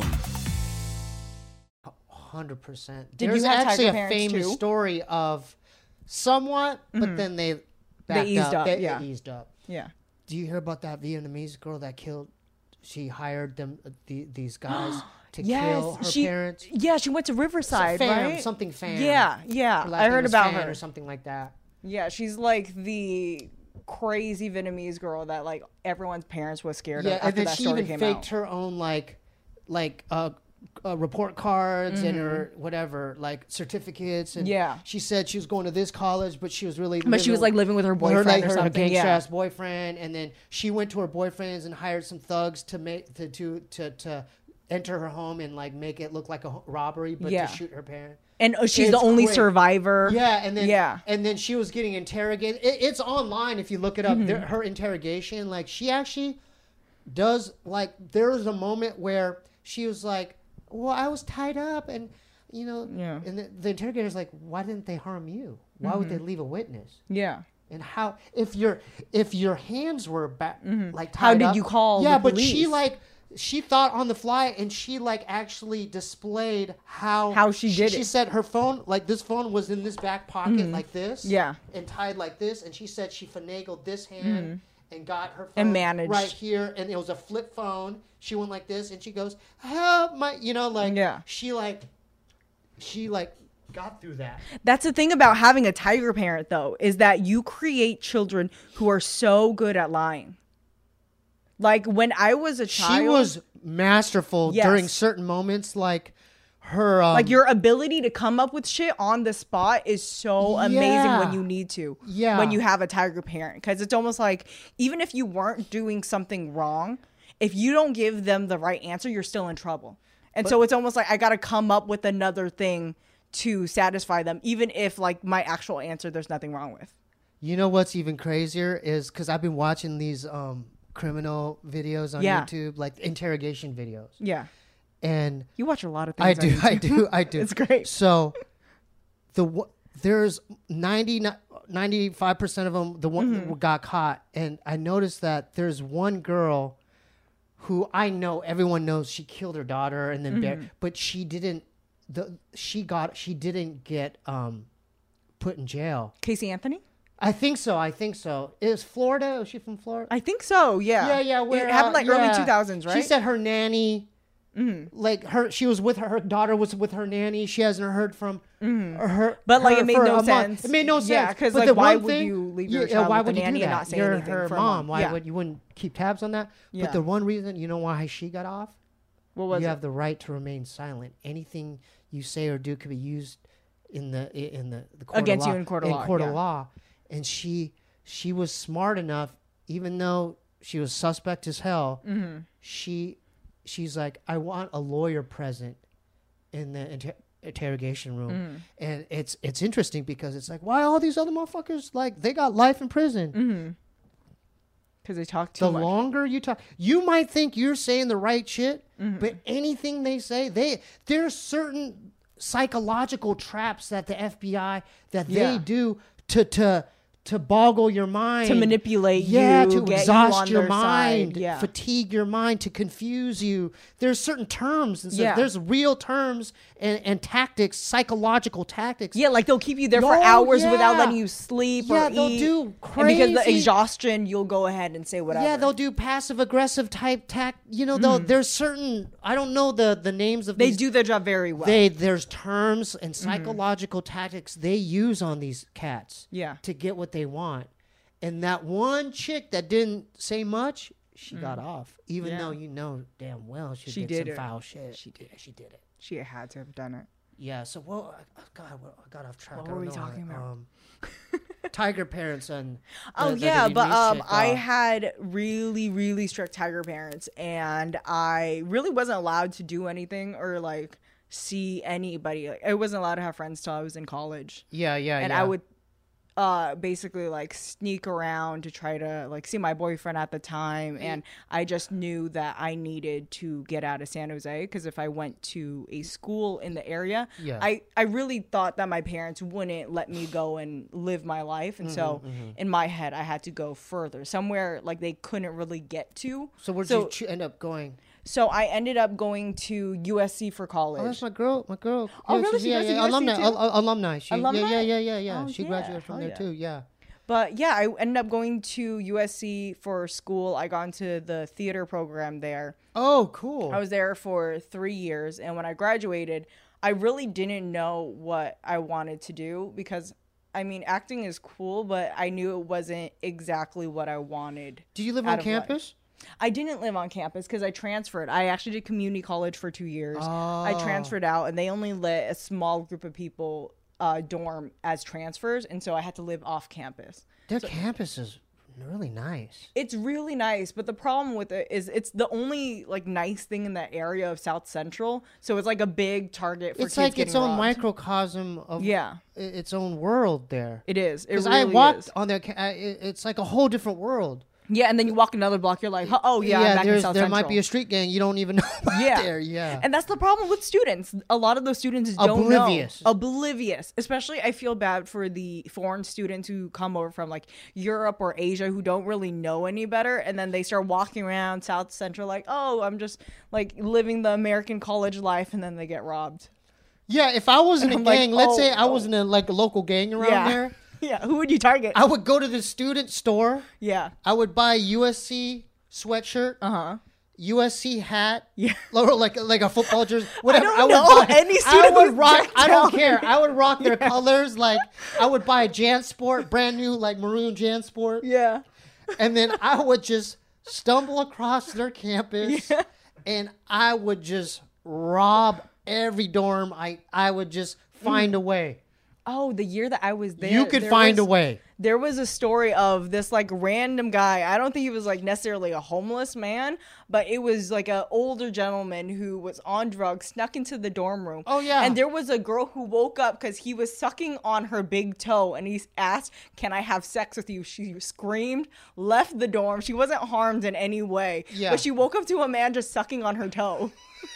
Speaker 2: 100%.
Speaker 3: Did
Speaker 2: There's
Speaker 3: you have
Speaker 2: actually
Speaker 3: tiger
Speaker 2: a famous
Speaker 3: too?
Speaker 2: story of somewhat, but then they
Speaker 3: eased up.
Speaker 2: They eased up.
Speaker 3: Yeah.
Speaker 2: Do you hear about that Vietnamese girl that killed? She hired them these guys to kill her parents.
Speaker 3: Yeah, she went to Riverside, right?
Speaker 2: Something fan.
Speaker 3: Yeah. I heard about her
Speaker 2: or something like that.
Speaker 3: Yeah, she's like the crazy Vietnamese girl that like everyone's parents was scared of.
Speaker 2: Yeah, and then she even faked her own like report cards and her whatever, like certificates, and she said she was going to this college, but she was really
Speaker 3: she was like living with her boyfriend or something,
Speaker 2: gangster ass boyfriend, and then she went to her boyfriend's and hired some thugs to make to enter her home and like make it look like a robbery, but to shoot her parents.
Speaker 3: And she's the only survivor.
Speaker 2: Yeah, and then she was getting interrogated. It's online if you look it up. Her interrogation, like she actually does like there was a moment where she was like, well, I was tied up, and and the interrogator's like, why didn't they harm you? Why would they leave a witness?
Speaker 3: Yeah.
Speaker 2: And how if your hands were back like tied
Speaker 3: how did
Speaker 2: up,
Speaker 3: you call?
Speaker 2: Yeah,
Speaker 3: the
Speaker 2: but
Speaker 3: police?
Speaker 2: she thought on the fly, and she like actually displayed how
Speaker 3: she did it.
Speaker 2: She said her phone, like this phone was in this back pocket like this, and tied like this, and she said she finagled this hand. And got her phone
Speaker 3: and managed
Speaker 2: right here, and it was a flip phone. She went like this, and she goes, "Help my," she got through that.
Speaker 3: That's the thing about having a tiger parent, though, is that you create children who are so good at lying. Like when I was a child,
Speaker 2: she was masterful during certain moments, like. Her
Speaker 3: like your ability to come up with shit on the spot is so amazing when you need to. Yeah. When you have a tiger parent, because it's almost like even if you weren't doing something wrong, if you don't give them the right answer, you're still in trouble. And so it's almost like I got to come up with another thing to satisfy them, even if like my actual answer there's nothing wrong with.
Speaker 2: You know what's even crazier is because I've been watching these criminal videos on YouTube, like interrogation videos.
Speaker 3: Yeah.
Speaker 2: And
Speaker 3: you watch a lot of things.
Speaker 2: I do. It's
Speaker 3: great.
Speaker 2: So there's 95% of them, the one got caught. And I noticed that there's one girl who I know, everyone knows she killed her daughter and then but she didn't get put in jail.
Speaker 3: Casey Anthony?
Speaker 2: I think so. Is Florida? Was she from Florida?
Speaker 3: I think so, yeah.
Speaker 2: Yeah.
Speaker 3: Where, it happened like early 2000s, right?
Speaker 2: She said her nanny Like she was with her daughter was with her nanny. She hasn't heard from her.
Speaker 3: But like it made no sense.
Speaker 2: It made no sense.
Speaker 3: Yeah, because like why would you leave your child
Speaker 2: why
Speaker 3: with
Speaker 2: would
Speaker 3: the nanny
Speaker 2: you do
Speaker 3: and
Speaker 2: that?
Speaker 3: not say
Speaker 2: You're
Speaker 3: anything
Speaker 2: her
Speaker 3: for
Speaker 2: mom.
Speaker 3: a
Speaker 2: Why
Speaker 3: month?
Speaker 2: would you wouldn't keep tabs on that?
Speaker 3: Yeah.
Speaker 2: But the one reason, you know why she got off?
Speaker 3: What was
Speaker 2: you
Speaker 3: it?
Speaker 2: have the right to remain silent. Anything you say or do could be used in the court
Speaker 3: against
Speaker 2: of law,
Speaker 3: you in court of law.
Speaker 2: And she was smart enough, even though she was suspect as hell. She's like, I want a lawyer present in the interrogation room. And it's interesting because it's like, why all these other motherfuckers, like, they got life in prison?
Speaker 3: Because they talk too much.
Speaker 2: The longer you talk, you might think you're saying the right shit, but anything they say, there's certain psychological traps that the FBI they do to boggle your mind,
Speaker 3: to manipulate you,
Speaker 2: to exhaust your mind,
Speaker 3: side.
Speaker 2: fatigue your mind, to confuse you. There's certain terms and stuff. There's real terms and tactics, psychological tactics.
Speaker 3: Yeah, like they'll keep you there for hours without letting you sleep or eat.
Speaker 2: They'll do crazy.
Speaker 3: And because the exhaustion, you'll go ahead and say whatever.
Speaker 2: Yeah, they'll do passive aggressive type You know, there's certain, I don't know the names of
Speaker 3: these.
Speaker 2: They
Speaker 3: do their job very well.
Speaker 2: There's terms and psychological tactics they use on these cats.
Speaker 3: Yeah.
Speaker 2: To get what they want. And that one chick that didn't say much, she got off. Even though you know damn well she did some foul shit. She did it.
Speaker 3: She had to have done it.
Speaker 2: Yeah, so I got off track.
Speaker 3: What were we talking about?
Speaker 2: Tiger parents and
Speaker 3: I had really, really strict tiger parents, and I really wasn't allowed to do anything or like see anybody. Like, I wasn't allowed to have friends till I was in college. And I would basically like sneak around to try to like see my boyfriend at the time, and I just knew that I needed to get out of San Jose because if I went to a school in the area, I really thought that my parents wouldn't let me go and live my life, and so in my head I had to go further, somewhere like they couldn't really get to.
Speaker 2: So where'd you end up going?
Speaker 3: So I ended up going to USC for college.
Speaker 2: Oh, that's my girl.
Speaker 3: Oh, really? She goes to USC
Speaker 2: alumni.
Speaker 3: too?
Speaker 2: Alumni.
Speaker 3: Alumni?
Speaker 2: Yeah.
Speaker 3: Oh,
Speaker 2: she graduated from there too. Yeah.
Speaker 3: But yeah, I ended up going to USC for school. I got into the theater program there.
Speaker 2: Oh, cool.
Speaker 3: I was there for 3 years, and when I graduated, I really didn't know what I wanted to do because, I mean, acting is cool, but I knew it wasn't exactly what I wanted.
Speaker 2: Do you live on campus?
Speaker 3: I didn't live on campus because I transferred. I actually did community college for 2 years. I transferred out, and they only let a small group of people dorm as transfers, and so I had to live off campus.
Speaker 2: Their campus is really nice.
Speaker 3: It's really nice, but the problem with it is it's the only like nice thing in that area of South Central, so it's like a big target for kids getting robbed. It's like its own
Speaker 2: microcosm of its own world there.
Speaker 3: It is.
Speaker 2: Because I walked on there. It's like a whole different world.
Speaker 3: Yeah, and then you walk another block, you're like, oh, yeah, I'm back in South
Speaker 2: there
Speaker 3: Central.
Speaker 2: Might be a street gang you don't even know about there. Yeah.
Speaker 3: And that's the problem with students. A lot of those students don't know. Oblivious. Especially, I feel bad for the foreign students who come over from, like, Europe or Asia who don't really know any better, and then they start walking around South Central like, oh, I'm just, like, living the American college life, and then they get robbed.
Speaker 2: Yeah, if I was in a gang, let's say I was in a local gang around there.
Speaker 3: Yeah, who would you target?
Speaker 2: I would go to the student store.
Speaker 3: Yeah.
Speaker 2: I would buy a USC sweatshirt. USC hat.
Speaker 3: Yeah.
Speaker 2: Like a football jersey. Whatever.
Speaker 3: I don't know any student
Speaker 2: I would rock. I don't care. I would rock their colors. Like I would buy a JanSport, brand new like maroon JanSport.
Speaker 3: Yeah.
Speaker 2: And then I would just stumble across their campus, and I would just rob every dorm. I would just find a way.
Speaker 3: Oh, the year that I was there.
Speaker 2: You could find a way.
Speaker 3: There was a story of this like random guy. I don't think he was like necessarily a homeless man, but it was like an older gentleman who was on drugs, snuck into the dorm room.
Speaker 2: Oh, yeah.
Speaker 3: And there was a girl who woke up because he was sucking on her big toe, and he asked, "Can I have sex with you?" She screamed, left the dorm. She wasn't harmed in any way.
Speaker 2: Yeah.
Speaker 3: But she woke up to a man just sucking on her toe.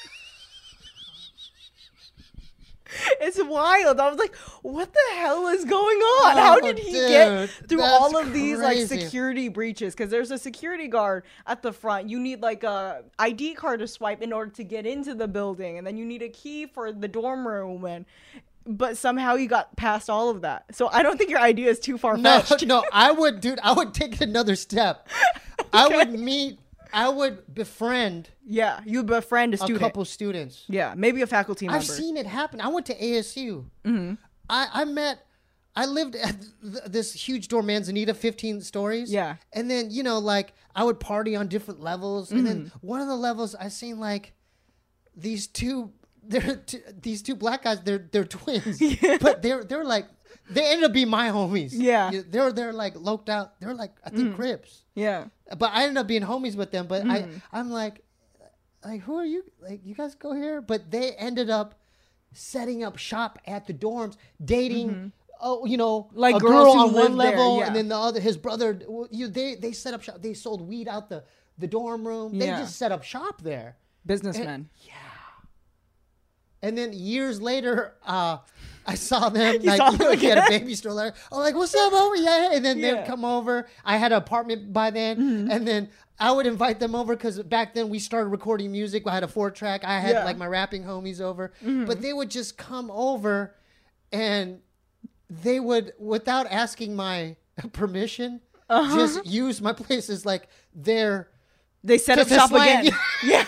Speaker 3: It's wild. I was like, what the hell is going on? How did he get through all of these like security breaches? Because there's a security guard at the front. You need like a ID card to swipe in order to get into the building, and then you need a key for the dorm room, but somehow you got past all of that. So I don't think your idea is too far-fetched.
Speaker 2: No, I would take it another step. Okay. I would meet I would befriend.
Speaker 3: Yeah, you befriend a student.
Speaker 2: A couple students.
Speaker 3: Yeah, maybe a faculty member.
Speaker 2: I've seen it happen. I went to ASU. Mm-hmm. I lived at this huge dorm, Manzanita, 15 stories.
Speaker 3: Yeah.
Speaker 2: And then, like, I would party on different levels. Mm-hmm. And then one of the levels, I seen, like, these two black guys. They're twins. Yeah. But they're like, they ended up being my homies.
Speaker 3: Yeah.
Speaker 2: They're like, loped out. They're like, I think Crips.
Speaker 3: Yeah.
Speaker 2: But I ended up being homies with them. But I'm like, who are you? Like, you guys go here? But they ended up setting up shop at the dorms, dating... like a girl on one level, there, yeah. And then the other, his brother. They set up shop. They sold weed out the dorm room. They just set up shop there.
Speaker 3: Businessmen.
Speaker 2: Yeah. And then years later, I saw them like at a baby stroller. I'm like, "What's up, over?" Yeah. And then they'd come over. I had an apartment by then, and then I would invite them over because back then we started recording music. I had a 4-track. I had like my rapping homies over, but they would just come over, and they would, without asking my permission, just use my place as like
Speaker 3: they set up shop again. Yeah.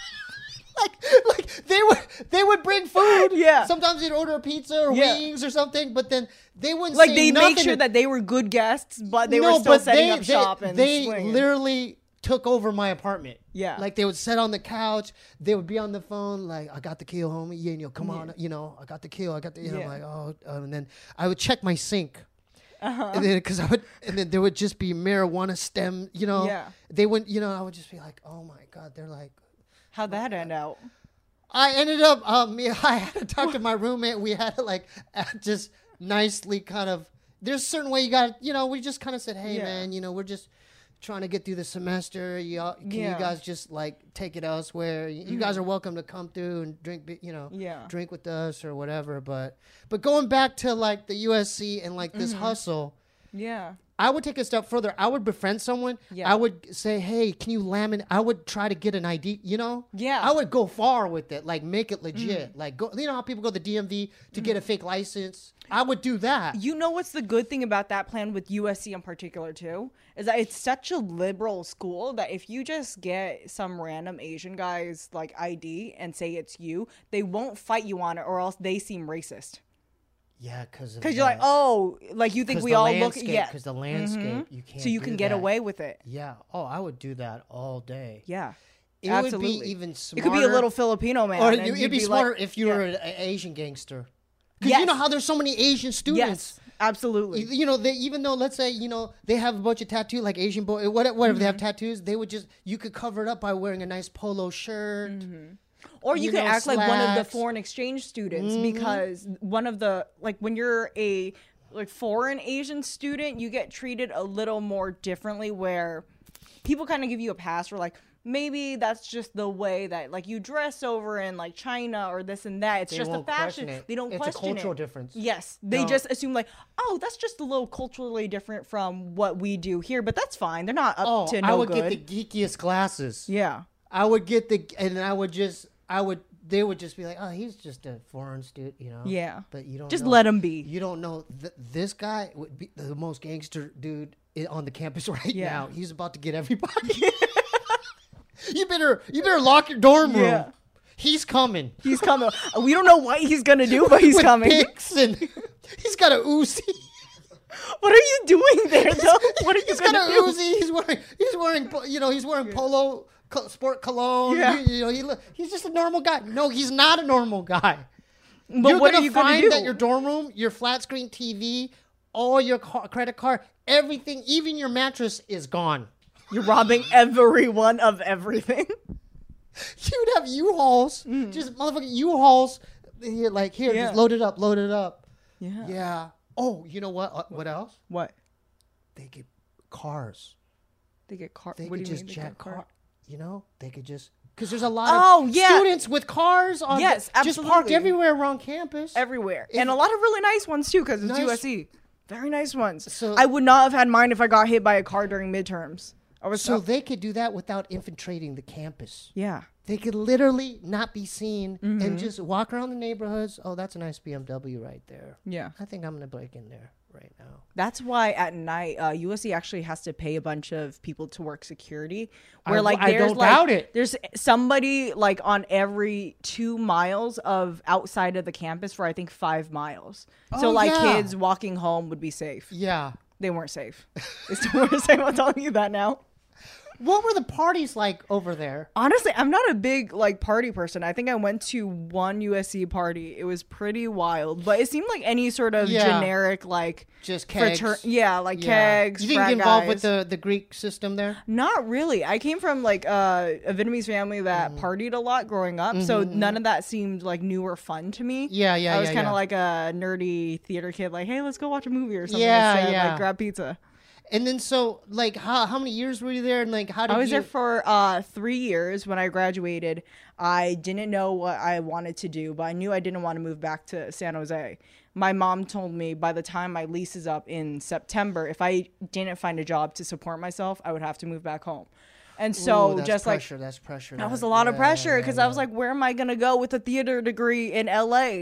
Speaker 2: like they would bring food.
Speaker 3: Yeah.
Speaker 2: Sometimes they'd order a pizza or wings or something, but then they wouldn't
Speaker 3: like
Speaker 2: say
Speaker 3: they
Speaker 2: nothing.
Speaker 3: make sure that they were good guests, but they were still setting up shop and
Speaker 2: they
Speaker 3: swinging.
Speaker 2: Literally took over my apartment.
Speaker 3: Yeah.
Speaker 2: Like they would sit on the couch, they would be on the phone like, "I got the kill, homie." Yeah, and come on, I got the kill. I got the I'm like, "Oh," and then I would check my sink. And then and then there would just be marijuana stem,
Speaker 3: Yeah.
Speaker 2: They wouldn't, I would just be like, "Oh my God," they're like,
Speaker 3: how'd that end out?
Speaker 2: I ended up, I had to talk to my roommate. We had to like just nicely kind of, there's a certain way you got, we just kind of said, "Hey man, we're just trying to get through the semester. Can you guys just like take it elsewhere? You guys are welcome to come through and drink, drink with us or whatever." But going back to like the USC and like this hustle.
Speaker 3: Yeah.
Speaker 2: I would take a step further. I would befriend someone. Yeah. I would say, "Hey, can you laminate?" I would try to get an ID,
Speaker 3: Yeah.
Speaker 2: I would go far with it, like make it legit. Like, go, how people go to the DMV to get a fake license? I would do that.
Speaker 3: You know what's the good thing about that plan with USC in particular, too? Is that it's such a liberal school that if you just get some random Asian guy's, like, ID and say it's you, they won't fight you on it or else they seem racist.
Speaker 2: Yeah, because
Speaker 3: you're like, oh, like you think we all look,
Speaker 2: because the landscape, you can't.
Speaker 3: So you can get away with it.
Speaker 2: Yeah. Oh, I would do that all day.
Speaker 3: Yeah.
Speaker 2: It would be even smarter.
Speaker 3: It could be a little Filipino man.
Speaker 2: Or it'd be smarter if you were an Asian gangster. Because you know how there's so many Asian students.
Speaker 3: Yes, absolutely.
Speaker 2: They, even though, let's say, they have a bunch of tattoos, like Asian boy, whatever they have tattoos, they would you could cover it up by wearing a nice polo shirt.
Speaker 3: Or you could act like one of the foreign exchange students because one of the, like when you're a foreign Asian student, you get treated a little more differently where people kind of give you a pass for like, maybe that's just the way that like you dress over in like China or this and that. It's just a fashion. They don't question it.
Speaker 2: It's a cultural difference.
Speaker 3: Yes. They just assume like, oh, that's just a little culturally different from what we do here, but that's fine. They're not up to no good.
Speaker 2: I would get the geekiest glasses.
Speaker 3: Yeah.
Speaker 2: I would get they would just be like, "Oh, he's just a foreign student,
Speaker 3: Yeah.
Speaker 2: But you don't
Speaker 3: just
Speaker 2: know,
Speaker 3: let him be.
Speaker 2: You don't know this guy would be the most gangster dude on the campus right now. He's about to get everybody. You better lock your dorm room. Yeah. He's coming.
Speaker 3: He's coming. We don't know what he's gonna do, but he's
Speaker 2: with
Speaker 3: coming.
Speaker 2: Picks and he's got a Uzi.
Speaker 3: What are you doing there, though? What are you
Speaker 2: he's
Speaker 3: gonna
Speaker 2: got a
Speaker 3: do?
Speaker 2: Uzi. He's wearing polo sport cologne. Yeah. He's just a normal guy. No, he's not a normal guy.
Speaker 3: But what are you
Speaker 2: gonna
Speaker 3: do?
Speaker 2: That your dorm room, your flat screen TV, all your credit card, everything, even your mattress is gone.
Speaker 3: You're robbing everyone of everything.
Speaker 2: You'd have U-Hauls, just motherfucking U-Hauls. Just load it up.
Speaker 3: Yeah.
Speaker 2: Yeah. Oh, you know what? What else?
Speaker 3: What?
Speaker 2: They get cars.
Speaker 3: They get cars.
Speaker 2: They
Speaker 3: what
Speaker 2: could
Speaker 3: do you
Speaker 2: just
Speaker 3: mean
Speaker 2: jack cars. They could just, because there's a lot of students with cars on.
Speaker 3: Yes, absolutely.
Speaker 2: Just parked everywhere around campus.
Speaker 3: Everywhere, and a lot of really nice ones too, because it's USC. Very nice ones. So I would not have had mine if I got hit by a car during midterms.
Speaker 2: So they could do that without infiltrating the campus.
Speaker 3: Yeah.
Speaker 2: they could literally not be seen and just walk around the neighborhoods. Oh, that's a nice BMW right there.
Speaker 3: Yeah.
Speaker 2: I think I'm going to break in there right now.
Speaker 3: That's why at night, USC actually has to pay a bunch of people to work security. Where I don't doubt it. There's somebody like on every 2 miles of outside of the campus for I think 5 miles. So kids walking home would be safe.
Speaker 2: Yeah.
Speaker 3: They weren't safe. They still weren't safe. I'm telling you that now.
Speaker 2: What were the parties like over there?
Speaker 3: Honestly, I'm not a big party person. I think I went to one USC party. It was pretty wild, but it seemed like any sort of generic
Speaker 2: just kegs.
Speaker 3: Kegs.
Speaker 2: You didn't get involved with the Greek system there?
Speaker 3: Not really. I came from a Vietnamese family that partied a lot growing up, so none of that seemed new or fun to me. I was kind of like a nerdy theater kid, hey, let's go watch a movie or something. Grab pizza.
Speaker 2: And then how many years were you there? And how did
Speaker 3: I was there for 3 years. When I graduated, I didn't know what I wanted to do, but I knew I didn't want to move back to San Jose. My mom told me by the time my lease is up in September, if I didn't find a job to support myself, I would have to move back home. And so
Speaker 2: that's pressure. That
Speaker 3: was a lot of pressure because I was like, where am I going to go with a theater degree in LA?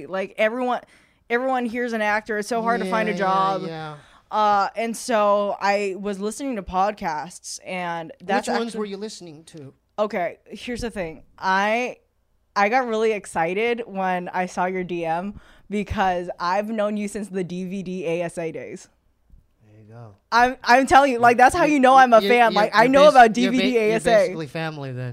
Speaker 3: Everyone here's an actor. It's so hard to find a job. And so I was listening to podcasts, and
Speaker 2: which ones were you listening to?
Speaker 3: Okay, here's the thing. I got really excited when I saw your DM because I've known you since the DVD ASA days.
Speaker 2: There you go.
Speaker 3: I'm telling you, that's how you know I'm a fan. I know about DVD ASA.
Speaker 2: You're basically family then.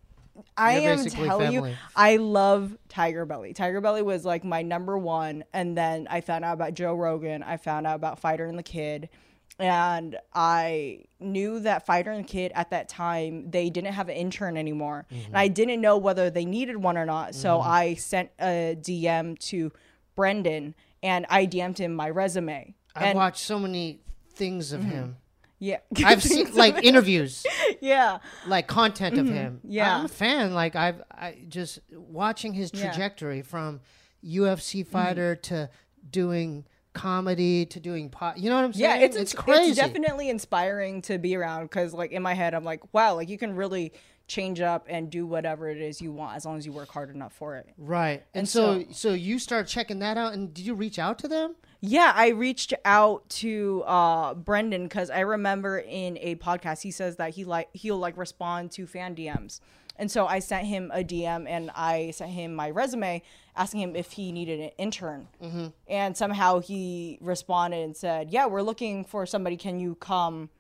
Speaker 3: I am telling you, I love Tiger Belly. Tiger Belly was my number one. And then I found out about Joe Rogan. I found out about Fighter and the Kid. And I knew that Fighter and the Kid at that time, they didn't have an intern anymore. And I didn't know whether they needed one or not. So I sent a DM to Brendan and I DM'd him my resume.
Speaker 2: I've watched so many things of him.
Speaker 3: Yeah.
Speaker 2: I've seen interviews.
Speaker 3: Yeah.
Speaker 2: Content of him.
Speaker 3: Yeah.
Speaker 2: I'm a fan. I just watching his trajectory from UFC fighter to doing comedy to doing you know what I'm saying?
Speaker 3: Yeah, it's crazy. It's definitely inspiring to be around because in my head I'm like, wow, you can really change up and do whatever it is you want as long as you work hard enough for it.
Speaker 2: Right. And so you start checking that out, and did you reach out to them?
Speaker 3: Yeah, I reached out to Brendan because I remember in a podcast he says that he'll respond to fan DMs. And so I sent him a DM and I sent him my resume asking him if he needed an intern. And somehow he responded and said, yeah, we're looking for somebody. Can you come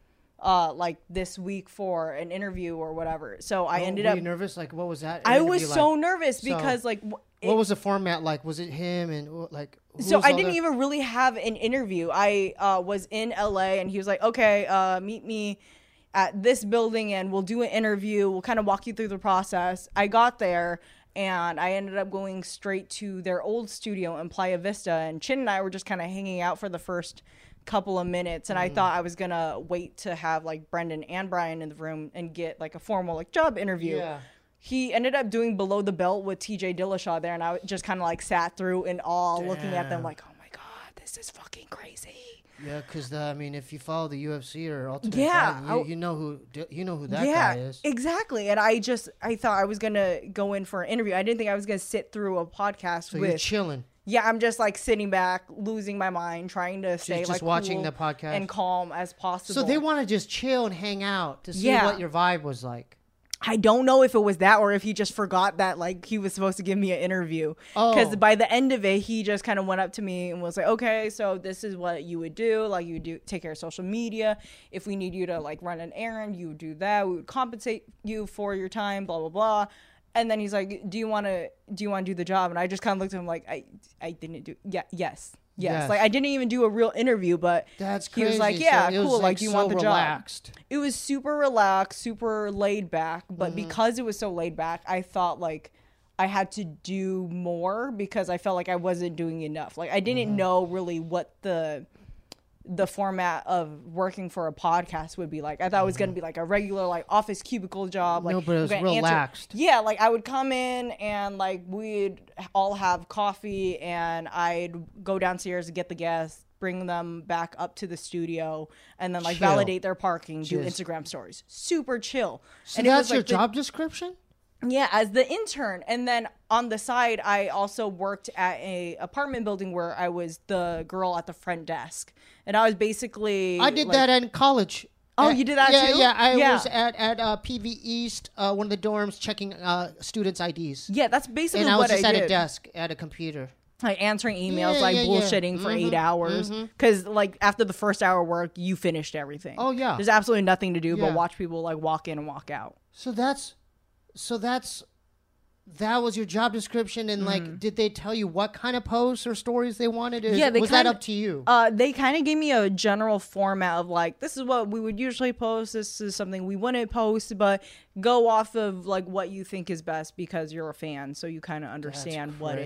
Speaker 3: this week for an interview or whatever? So I ended up...
Speaker 2: Were you nervous? What was that?
Speaker 3: I was so nervous because
Speaker 2: what was the format like? Was it him and
Speaker 3: So I didn't even really have an interview. I was in LA and he was like, okay, meet me at this building and we'll do an interview. We'll kind of walk you through the process. I got there and I ended up going straight to their old studio in Playa Vista, and Chin and I were just kind of hanging out for the first couple of minutes, and I thought I was gonna wait to have Brendan and Brian in the room and get a formal job interview.
Speaker 2: Yeah.
Speaker 3: He ended up doing Below the Belt with TJ Dillashaw there, and I just kind of sat through in awe, looking at them oh my god, this is fucking crazy.
Speaker 2: Yeah, because if you follow the UFC or Ultimate Fighting, you know who that guy is.
Speaker 3: Exactly. And I thought I was gonna go in for an interview. I didn't think I was gonna sit through a podcast. So
Speaker 2: you're chilling.
Speaker 3: Yeah, I'm just sitting back, losing my mind, trying to stay
Speaker 2: just watching cool the podcast
Speaker 3: and calm as possible.
Speaker 2: So they want to just chill and hang out to see what your vibe was like.
Speaker 3: I don't know if it was that or if he just forgot that he was supposed to give me an interview. Because by the end of it, he just kind of went up to me and was like, okay, so this is what you would do. You would do take care of social media. If we need you to run an errand, you would do that. We would compensate you for your time, blah, blah, blah. And then he's like, do you want to do the job? And I just kind of looked at him I didn't do. Yeah. Yes. I didn't even do a real interview, but
Speaker 2: that's crazy.
Speaker 3: He was like, yeah,
Speaker 2: so
Speaker 3: cool. Do you want the
Speaker 2: relaxed.
Speaker 3: job? It was super relaxed, super laid back. But because it was so laid back, I thought I had to do more because I felt I wasn't doing enough. I didn't know really what the format of working for a podcast would be like. I thought it was going to be a regular office cubicle job.
Speaker 2: No, but it was relaxed.
Speaker 3: Yeah, I would come in and we'd all have coffee and I'd go downstairs and get the guests, bring them back up to the studio, and then validate their parking, do Instagram stories. Super chill.
Speaker 2: So and that's your job description?
Speaker 3: Yeah, as the intern. And then on the side, I also worked at a apartment building where I was the girl at the front desk. And I was basically...
Speaker 2: I did that in college.
Speaker 3: Oh, you did that too?
Speaker 2: Yeah, I was at PV East, one of the dorms, checking students' IDs.
Speaker 3: Yeah, that's basically what I did.
Speaker 2: And I was just at a desk, at a computer.
Speaker 3: Like answering emails, bullshitting for 8 hours. Because, like, after the first hour of work, you finished everything.
Speaker 2: Oh, yeah.
Speaker 3: There's absolutely nothing to do but watch people, like, walk in and walk out.
Speaker 2: That was your job description, and like, did they tell you what kind of posts or stories they wanted? Was that up to you?
Speaker 3: They kind of gave me a general format of like, this is what we would usually post. This is something we wouldn't post, but go off of like what you think is best because you're a fan, so you kind of understand what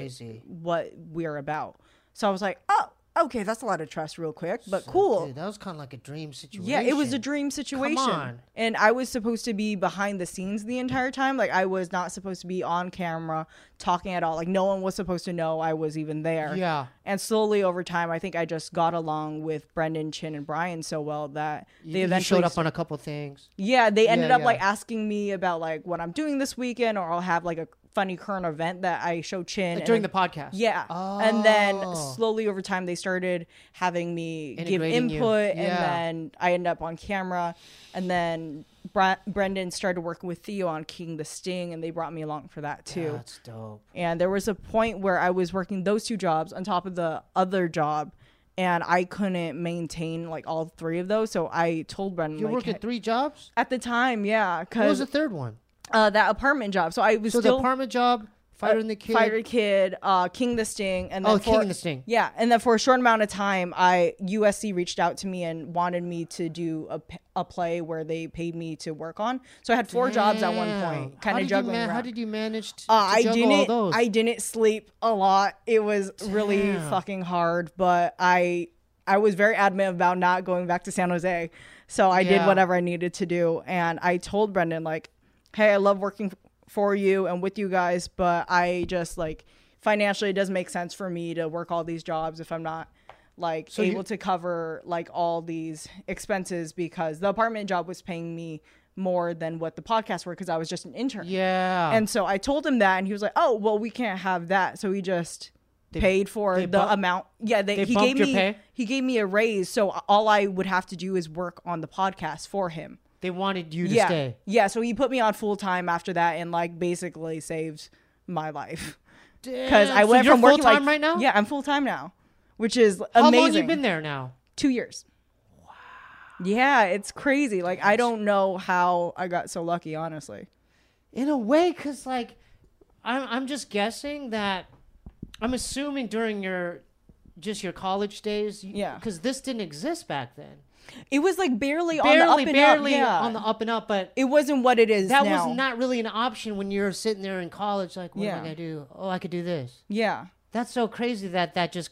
Speaker 3: we're about. So I was like, oh. Okay, that's a lot of trust real quick, but cool.
Speaker 2: Dude, that was kind of like a dream situation.
Speaker 3: Yeah, it was a dream situation.
Speaker 2: Come on.
Speaker 3: And I was supposed to be behind the scenes the entire time. Like, I was not supposed to be on camera talking at all. Like, no one was supposed to know I was even there.
Speaker 2: Yeah.
Speaker 3: And slowly over time, I think I just got along with Brendan, Chin, and Brian so well that they eventually
Speaker 2: showed up on a couple things.
Speaker 3: Yeah, they ended up like asking me about like what I'm doing this weekend, or I'll have like a funny current event that I show Chin
Speaker 2: during the podcast.
Speaker 3: Yeah.
Speaker 2: Oh.
Speaker 3: And then slowly over time they started having me give input and then I end up on camera, and then Brendan started working with Theo on King the Sting, and they brought me along for that too.
Speaker 2: That's dope.
Speaker 3: And there was a point where I was working those 2 jobs on top of the other job, and I couldn't maintain like all 3 of those, so I told Brendan
Speaker 2: you worked 3 jobs
Speaker 3: at the time. Yeah.
Speaker 2: What was the third one?
Speaker 3: That apartment job. So I was
Speaker 2: the apartment job, Fighter and the Kid,
Speaker 3: King the Sting, and then
Speaker 2: King the Sting.
Speaker 3: Yeah, and then for a short amount of time, USC reached out to me and wanted me to do a play where they paid me to work on. So I had 4 jobs at one point, kind of juggling around.
Speaker 2: How did you manage to juggle all those?
Speaker 3: I didn't sleep a lot. It was really fucking hard, but I was very adamant about not going back to San Jose. So I did whatever I needed to do, and I told Brendan like, hey, I love working for you and with you guys, but I just like financially it doesn't make sense for me to work all these jobs if I'm not like able to cover like all these expenses, because the apartment job was paying me more than what the podcast were because I was just an intern.
Speaker 2: Yeah.
Speaker 3: And so I told him that, and he was like, oh, well, we can't have that. So he just paid for the amount. Yeah, he gave me a raise, so all I would have to do is work on the podcast for him.
Speaker 2: They wanted you to stay.
Speaker 3: Yeah, so he put me on full time after that, and like basically saved my life. Because I went from working
Speaker 2: full time right now.
Speaker 3: Yeah, I'm full time now, which is amazing.
Speaker 2: How long have you been there now?
Speaker 3: 2 years. Wow. Yeah, it's crazy. Like I don't know how I got so lucky, honestly.
Speaker 2: In a way, because like I'm just guessing that I'm assuming during your college days.
Speaker 3: Yeah.
Speaker 2: Because this didn't exist back then.
Speaker 3: It was like barely on the up and up. Yeah.
Speaker 2: On the up and up, but
Speaker 3: it wasn't what it is
Speaker 2: now.
Speaker 3: That
Speaker 2: was not really an option when you're sitting there in college. Like, what am I gonna do? Oh, I could do this.
Speaker 3: Yeah,
Speaker 2: that's so crazy that just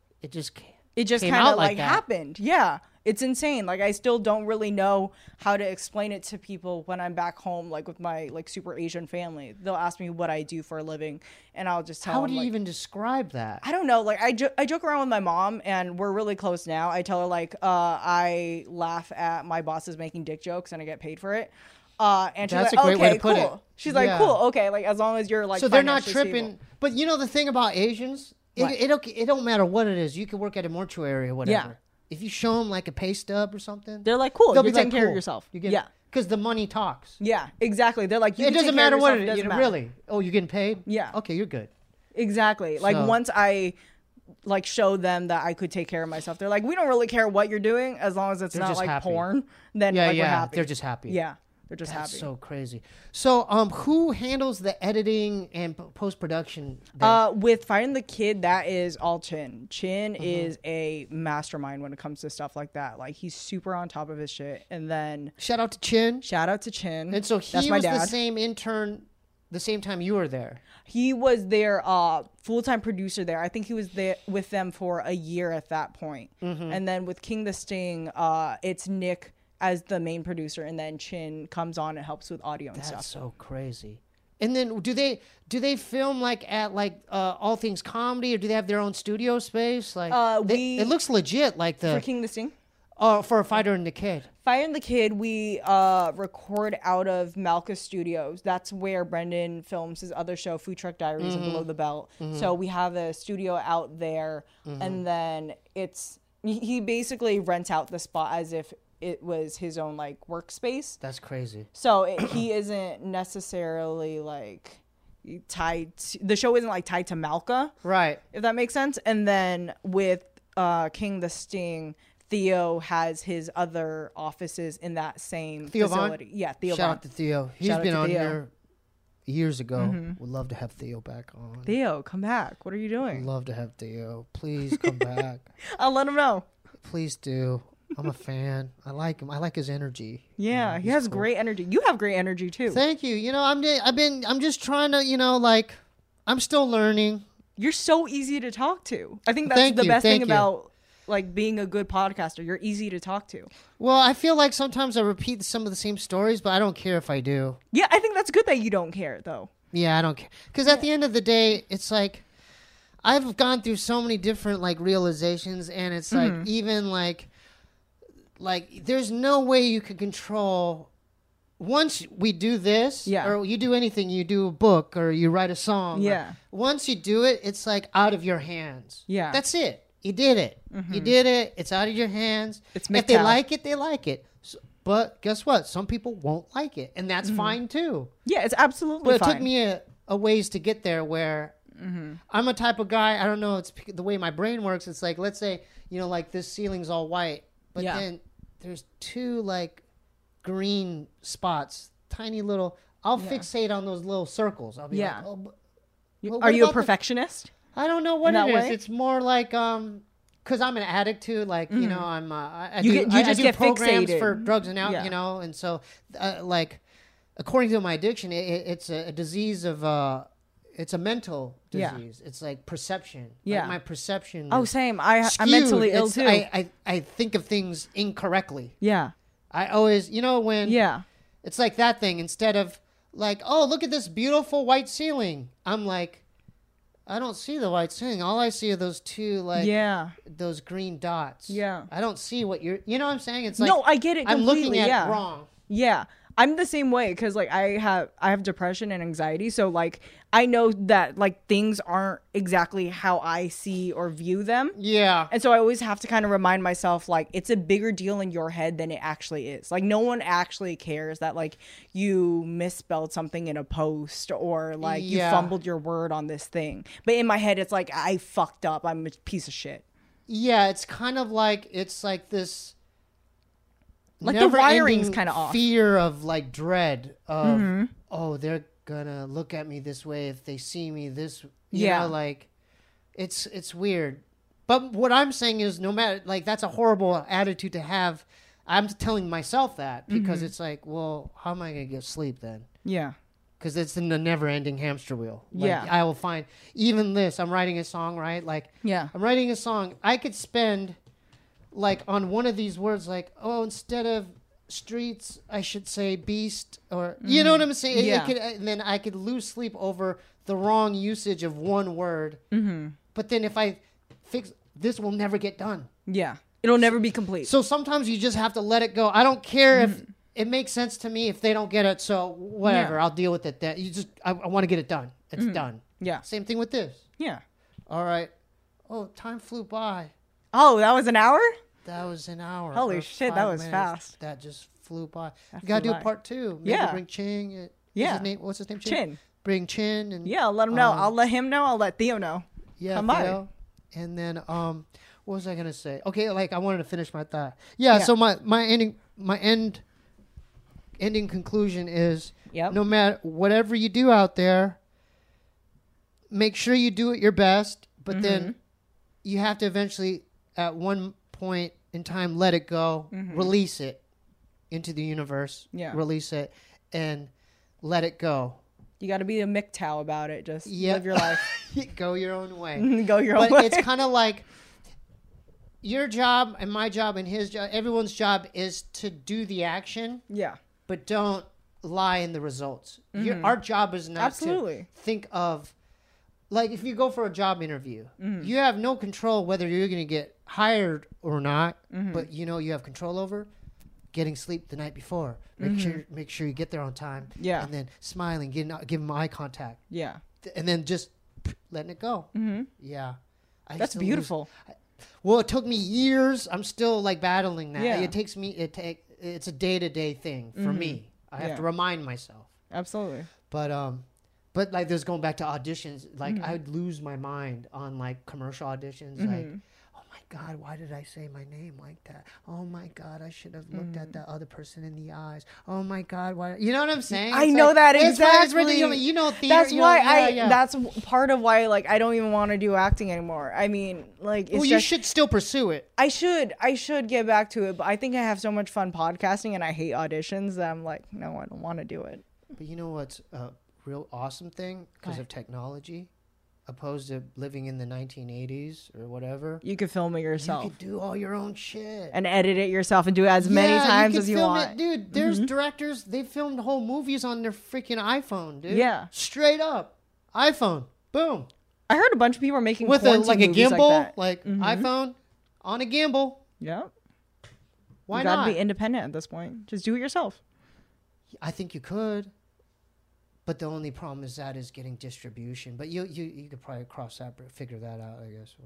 Speaker 3: kind of like happened. Yeah, it's insane. Like I still don't really know how to explain it to people when I'm back home, like with my like super Asian family. They'll ask me what I do for a living, and I'll just tell them.
Speaker 2: How do you even describe that?
Speaker 3: I don't know. Like I joke around with my mom, and we're really close now. I tell her like I laugh at my bosses making dick jokes, and I get paid for it. And she's
Speaker 2: that's
Speaker 3: like,
Speaker 2: a great way to put
Speaker 3: cool.
Speaker 2: it.
Speaker 3: She's like, cool, okay, like as long as you're like.
Speaker 2: So they're not tripping.
Speaker 3: Stable.
Speaker 2: But you know the thing about Asians, it don't matter what it is. You can work at a mortuary or whatever. Yeah. If you show them like a pay stub or something,
Speaker 3: they're like, cool. They'll be taking care of yourself.
Speaker 2: Because the money talks.
Speaker 3: Yeah, exactly. They're like,
Speaker 2: it doesn't matter what it is. Really? Oh, you're getting paid?
Speaker 3: Yeah.
Speaker 2: Okay, you're good.
Speaker 3: Exactly. Like once I like show them that I could take care of myself, they're like, we don't really care what you're doing as long as it's not like porn. Then we're happy.
Speaker 2: They're just happy.
Speaker 3: Yeah. They're just
Speaker 2: That's
Speaker 3: happy.
Speaker 2: So crazy. So, who handles the editing and post production?
Speaker 3: With Fighting the Kid, that is all Chin. Chin is a mastermind when it comes to stuff like that. Like he's super on top of his shit. And then
Speaker 2: shout out to Chin.
Speaker 3: And
Speaker 2: so he was the same intern the same time you were there.
Speaker 3: He was their full-time producer there. I think he was there with them for a year at that point. And then with King the Sting, it's Nick as the main producer, and then Chin comes on and helps with audio and stuff.
Speaker 2: That's so crazy. And then do they film like at like All Things Comedy, or do they have their own studio space? Like it looks legit. Like
Speaker 3: for King the Sting.
Speaker 2: For Fighter and the Kid.
Speaker 3: Fighter and the Kid, we record out of Malka Studios. That's where Brendan films his other show, Food Truck Diaries and Below the Belt. So we have a studio out there, and then he basically rents out the spot as if it was his own like workspace.
Speaker 2: That's crazy.
Speaker 3: So he isn't necessarily like tied. The show isn't like tied to Malka,
Speaker 2: right?
Speaker 3: If that makes sense. And then with King the Sting, Theo has his other offices in that same facility. Vaughn? Yeah, Theo.
Speaker 2: Shout out to Theo. He's been on here years ago. Would love to have Theo back on.
Speaker 3: Theo, come back. What are you doing?
Speaker 2: Would love to have Theo. Please come back.
Speaker 3: I'll let him know.
Speaker 2: Please do. I'm a fan. I like him. I like his energy.
Speaker 3: Yeah, he has great energy. You have great energy too.
Speaker 2: Thank you. You know, I'm just trying to, you know, like, I'm still learning.
Speaker 3: You're so easy to talk to. I think that's the best thing about like being a good podcaster. You're easy to talk to.
Speaker 2: Well, I feel like sometimes I repeat some of the same stories, but I don't care if I do.
Speaker 3: Yeah, I think that's good that you don't care though.
Speaker 2: Yeah, I don't care. Because at the end of the day, it's like, I've gone through so many different like realizations, and it's like, even like there's no way you can control. Once we do this, or you do anything, you do a book or you write a song.
Speaker 3: Yeah.
Speaker 2: Once you do it, it's like out of your hands.
Speaker 3: Yeah.
Speaker 2: That's it. You did it. You did it. It's out of your hands.
Speaker 3: It's
Speaker 2: if they like it, they like it. So, but guess what? Some people won't like it, and that's fine too.
Speaker 3: Yeah, it's absolutely fine.
Speaker 2: But it took me a ways to get there where I'm a type of guy, I don't know, it's the way my brain works. It's like, let's say, you know, like this ceiling's all white, but then there's two like green spots, tiny little, I'll fixate on those little circles. I'll be like, oh, well,
Speaker 3: are you a perfectionist?
Speaker 2: I don't know what it is. It's more like, because I'm an addict too. Like, you know, I'm, I do programs fixated for drugs and out, you know, and so like, according to my addiction, it's a disease of, it's a mental disease. It's like perception.
Speaker 3: Yeah.
Speaker 2: Like my perception.
Speaker 3: Oh, same. I'm mentally ill too.
Speaker 2: I think of things incorrectly.
Speaker 3: Yeah.
Speaker 2: I always, you know, when.
Speaker 3: Yeah.
Speaker 2: It's like that thing. Instead of like, oh, look at this beautiful white ceiling. I'm like, I don't see the white ceiling. All I see are those two, like, those green dots.
Speaker 3: Yeah.
Speaker 2: I don't see what you know what I'm saying? It's like,
Speaker 3: no, I get it completely.
Speaker 2: I'm looking at it wrong.
Speaker 3: Yeah. I'm the same way because like I have depression and anxiety, so like I know that like things aren't exactly how I see or view them.
Speaker 2: Yeah.
Speaker 3: And so I always have to kind of remind myself like it's a bigger deal in your head than it actually is. Like no one actually cares that like you misspelled something in a post or like you fumbled your word on this thing. But in my head it's like I fucked up. I'm a piece of shit.
Speaker 2: Yeah, it's kind of like this
Speaker 3: like the wiring's kind of off.
Speaker 2: Fear of like dread of oh, they're gonna look at me this way if they see me this. You know, like it's weird. But what I'm saying is, no matter like that's a horrible attitude to have. I'm telling myself that because it's like, well, how am I gonna get sleep then? Yeah. Because it's in the never-ending hamster wheel. Like, I will find even this. I'm writing a song, right? Like, I'm writing a song. I could spend. Like on one of these words, like, oh, instead of streets, I should say beast, or you know what I'm saying? And then I could lose sleep over the wrong usage of one word. But then if I fix this, will never get done. Yeah,
Speaker 3: it'll never be complete.
Speaker 2: So sometimes you just have to let it go. I don't care if it makes sense to me if they don't get it. So whatever, I'll deal with it. That you just, I want to get it done. It's done. Yeah. Same thing with this. Yeah. All right. Oh, time flew by.
Speaker 3: Oh, that was an hour?
Speaker 2: That was an hour.
Speaker 3: Holy shit, that was fast.
Speaker 2: That just flew by. You gotta do part 2. Maybe bring Ching. What's his name?
Speaker 3: Chin.
Speaker 2: Bring Chin and
Speaker 3: I'll let him know. I'll let him know. I'll let Theo know.
Speaker 2: Yeah, come Theo. By. And then what was I gonna say? Okay, like I wanted to finish my thought. Yeah. So my ending conclusion is no matter whatever you do out there, make sure you do it your best. But then you have to eventually at one point in time let it go, release it into the universe, release it and let it go.
Speaker 3: You got to be a MGTOW about it. Just live your life.
Speaker 2: Go your own way.
Speaker 3: Go your own way.
Speaker 2: But it's kind of like your job and my job and his job, everyone's job is to do the action. Yeah. But don't lie in the results. Our job is not to think of, like if you go for a job interview, you have no control whether you're going to get hired or not, but you have control over getting sleep the night before. Make sure you get there on time.
Speaker 3: Yeah.
Speaker 2: And then smiling, give them eye contact.
Speaker 3: Yeah.
Speaker 2: And then just letting it go. Yeah.
Speaker 3: That's beautiful.
Speaker 2: Well, it took me years. I'm still like battling that. Yeah. It's a day-to-day thing for me. I have to remind myself.
Speaker 3: Absolutely.
Speaker 2: But like this going back to auditions, like I'd lose my mind on like commercial auditions. Like, oh my God, why did I say my name like that? Oh my God, I should have looked at that other person in the eyes. Oh my God, why? You know what I'm saying?
Speaker 3: I know that exactly.
Speaker 2: It's ridiculous. Theater.
Speaker 3: That's why that's part of why like I don't even want to do acting anymore. I mean, like, it's
Speaker 2: you should still pursue it.
Speaker 3: I should get back to it, but I think I have so much fun podcasting and I hate auditions that I'm like, no, I don't want to do it.
Speaker 2: But you know what's real awesome thing because of technology, opposed to living in the 1980s or whatever.
Speaker 3: You could film it yourself.
Speaker 2: You could do all your own shit
Speaker 3: and edit it yourself and do it as many times as you want.
Speaker 2: It, dude, there's directors, they filmed whole movies on their freaking iPhone, dude.
Speaker 3: Yeah,
Speaker 2: straight up iPhone, boom.
Speaker 3: I heard a bunch of people are making
Speaker 2: with a gimbal,
Speaker 3: like
Speaker 2: iPhone on a gimbal.
Speaker 3: Yeah.
Speaker 2: Why
Speaker 3: you
Speaker 2: not?
Speaker 3: Gotta be independent at this point. Just do it yourself.
Speaker 2: I think you could. But the only problem is getting distribution. But you could probably figure that out, I guess.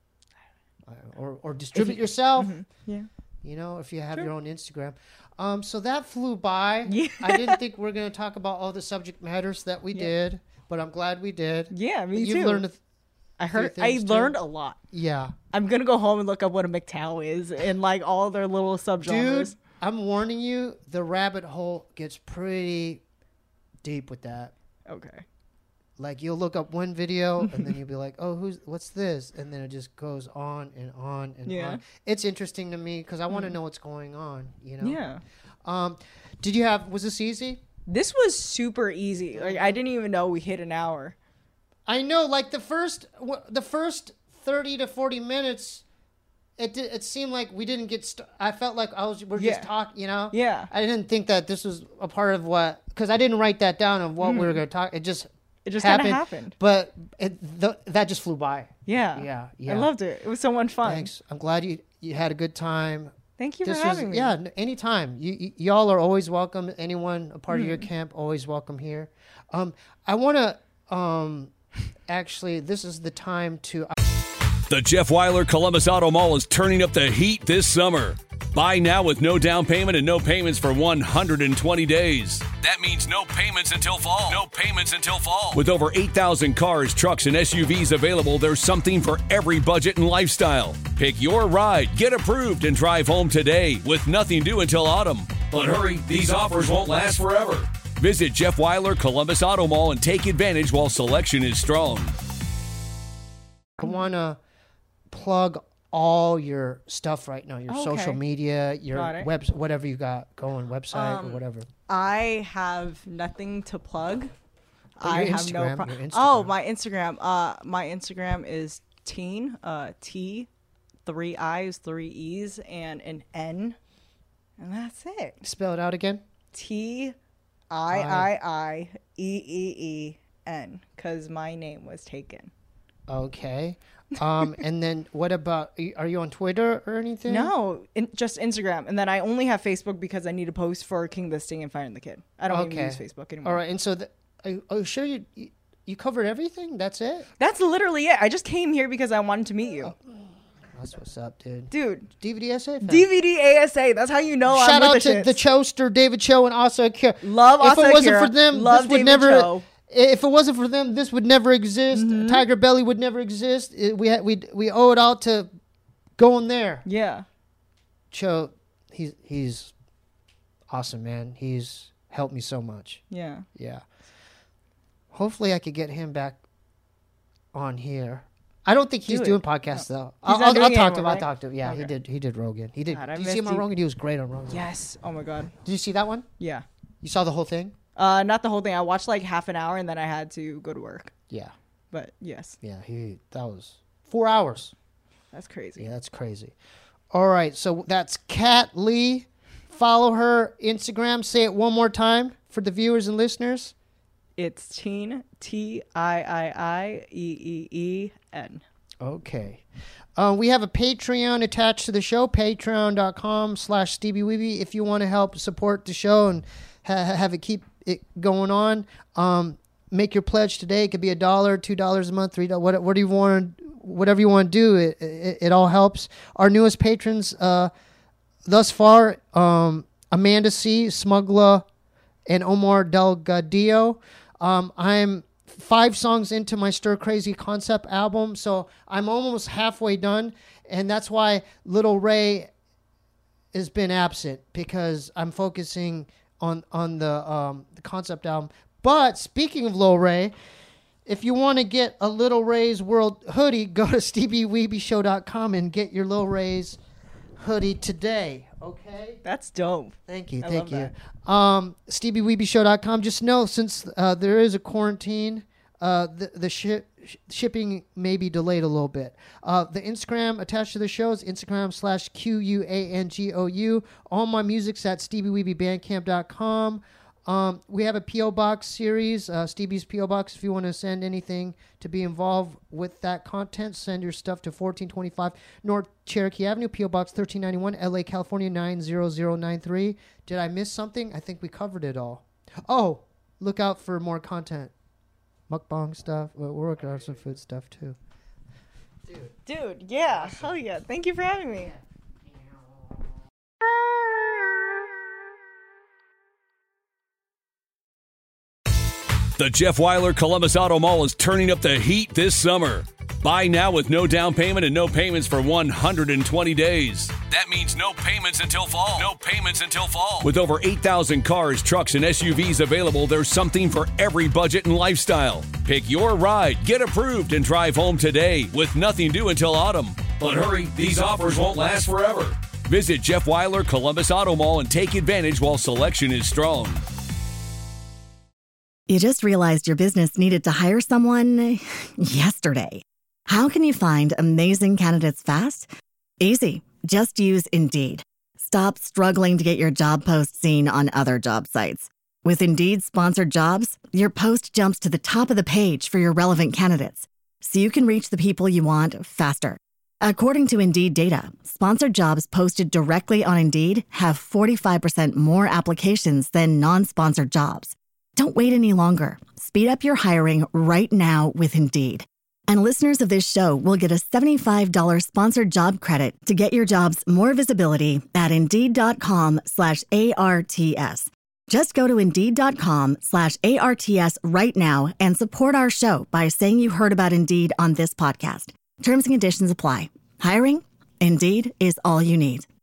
Speaker 2: Or distribute yourself.
Speaker 3: Yeah.
Speaker 2: If you have your own Instagram. So that flew by. Yeah. I didn't think we were going to talk about all the subject matters that we did, but I'm glad we did.
Speaker 3: Yeah, me too.
Speaker 2: You've learned
Speaker 3: I learned a lot.
Speaker 2: Yeah.
Speaker 3: I'm going to go home and look up what a MGTOW is and like all their little subgenres.
Speaker 2: Dude, I'm warning you, the rabbit hole gets pretty deep with that.
Speaker 3: Okay.
Speaker 2: Like you'll look up one video and then you'll be like, oh, what's this? And then it just goes on and on and on. It's interesting to me because I want to know what's going on,
Speaker 3: Yeah.
Speaker 2: Was this easy?
Speaker 3: This was super easy. Like I didn't even know we hit an hour.
Speaker 2: I know, like the first 30 to 40 minutes, it seemed like we didn't get. I felt like we're just talking,
Speaker 3: Yeah.
Speaker 2: I didn't think that this was a part of because I didn't write that down of what we were going to talk. It just kind of happened. But that just flew by.
Speaker 3: Yeah. I loved it. It was so much fun.
Speaker 2: Thanks. I'm glad you had a good time.
Speaker 3: Thank you for having me.
Speaker 2: Yeah, anytime. Y'all are always welcome. Anyone a part of your camp, always welcome here. I want to. Actually, this is the time to...
Speaker 1: The Jeff Weiler Columbus Auto Mall is turning up the heat this summer. Buy now with no down payment and no payments for 120 days. That means no payments until fall. No payments until fall. With over 8,000 cars, trucks, and SUVs available, there's something for every budget and lifestyle. Pick your ride, get approved, and drive home today with nothing due until autumn. But hurry, these offers won't last forever. Visit Jeff Weiler Columbus Auto Mall and take advantage while selection is strong.
Speaker 2: I want to plug all your stuff right now, your social media, your website, whatever you got going, website or whatever.
Speaker 3: I have nothing to plug.
Speaker 2: I have no problem.
Speaker 3: Oh, my Instagram. My Instagram is teen, T, 3 I's, 3 E's, and an N. And that's it.
Speaker 2: Spell it out again.
Speaker 3: TIIIEEEN, because my name was taken.
Speaker 2: Okay. And then what about, are you on Twitter or anything?
Speaker 3: No, just Instagram. And then I only have Facebook because I need to post for King Listing and Finding the Kid. I don't even use Facebook anymore.
Speaker 2: All right. And so, are you sure you covered everything? That's it?
Speaker 3: That's literally it. I just came here because I wanted to meet you.
Speaker 2: That's what's up, dude.
Speaker 3: DVD
Speaker 2: ASA.
Speaker 3: DVD ASA. That's how you know
Speaker 2: I'm
Speaker 3: with the
Speaker 2: Shout out to the Choster, David Cho, and Asa Akira.
Speaker 3: Love Asa Akira.
Speaker 2: If it wasn't for them,
Speaker 3: Love
Speaker 2: this would
Speaker 3: David
Speaker 2: never.
Speaker 3: Cho.
Speaker 2: If it wasn't for them, this would never exist. Tiger Belly would never exist. We owe it all to going there.
Speaker 3: Yeah.
Speaker 2: Cho, he's awesome, man. He's helped me so much.
Speaker 3: Yeah.
Speaker 2: Yeah. Hopefully, I could get him back on here. I don't think he's doing podcasts though. I'll talk to him. I'll talk to him. Yeah, okay. He did Rogan. He did.
Speaker 3: God,
Speaker 2: did you see him on Rogan? He was great on Rogan.
Speaker 3: Yes. Oh my God.
Speaker 2: Did you see that one?
Speaker 3: Yeah.
Speaker 2: You saw the whole thing?
Speaker 3: Not the whole thing. I watched like half an hour and then I had to go to work.
Speaker 2: Yeah.
Speaker 3: But yes.
Speaker 2: Yeah, that was 4 hours.
Speaker 3: That's crazy.
Speaker 2: Yeah, that's crazy. All right, so that's Kat Lee. Follow her Instagram. Say it one more time for the viewers and listeners.
Speaker 3: It's teen, TIIIEEEN.
Speaker 2: Okay. We have a Patreon attached to the show, patreon.com/StevieWeeby. If you want to help support the show and have it keep it going on, make your pledge today. It could be $1, $2 a month, $3. What do you want? Whatever you want to do, it all helps. Our newest patrons thus far, Amanda C., Smugla, and Omar Delgadillo. I'm 5 songs into my Stir Crazy concept album, so I'm almost halfway done, and that's why Little Ray has been absent, because I'm focusing on the concept album. But speaking of Lil Ray, if you want to get a Little Ray's World hoodie, go to StevieWeebyShow.com and get your Lil Ray's hoodie today. Okay?
Speaker 3: That's dope.
Speaker 2: Thank you. StevieWeebyShow.com. Just know, since there is a quarantine, the shipping may be delayed a little bit. The Instagram attached to the show is Instagram/QUANGOU. All my music's at StevieWeebyBandcamp.com. We have a P.O. Box series, Stevie's P.O. Box. If you want to send anything to be involved with that content, send your stuff to 1425 North Cherokee Avenue, P.O. Box 1391, L.A., California 90093. Did I miss something? I think we covered it all. Oh, look out for more content. Mukbang stuff. We're working on some food stuff, too.
Speaker 3: Dude, yeah. Awesome. Hell yeah. Thank you for having me.
Speaker 1: The Jeff Weiler Columbus Auto Mall is turning up the heat this summer. Buy now with no down payment and no payments for 120 days. That means no payments until fall. No payments until fall. With over 8,000 cars, trucks, and SUVs available, there's something for every budget and lifestyle. Pick your ride, get approved, and drive home today with nothing due until autumn. But hurry, these offers won't last forever. Visit Jeff Weiler Columbus Auto Mall and take advantage while selection is strong.
Speaker 4: You just realized your business needed to hire someone yesterday. How can you find amazing candidates fast? Easy. Just use Indeed. Stop struggling to get your job post seen on other job sites. With Indeed sponsored jobs, your post jumps to the top of the page for your relevant candidates, so you can reach the people you want faster. According to Indeed data, sponsored jobs posted directly on Indeed have 45% more applications than non-sponsored jobs. Don't wait any longer. Speed up your hiring right now with Indeed. And listeners of this show will get a $75 sponsored job credit to get your jobs more visibility at Indeed.com/ARTS. Just go to Indeed.com/ARTS right now and support our show by saying you heard about Indeed on this podcast. Terms and conditions apply. Hiring? Indeed is all you need.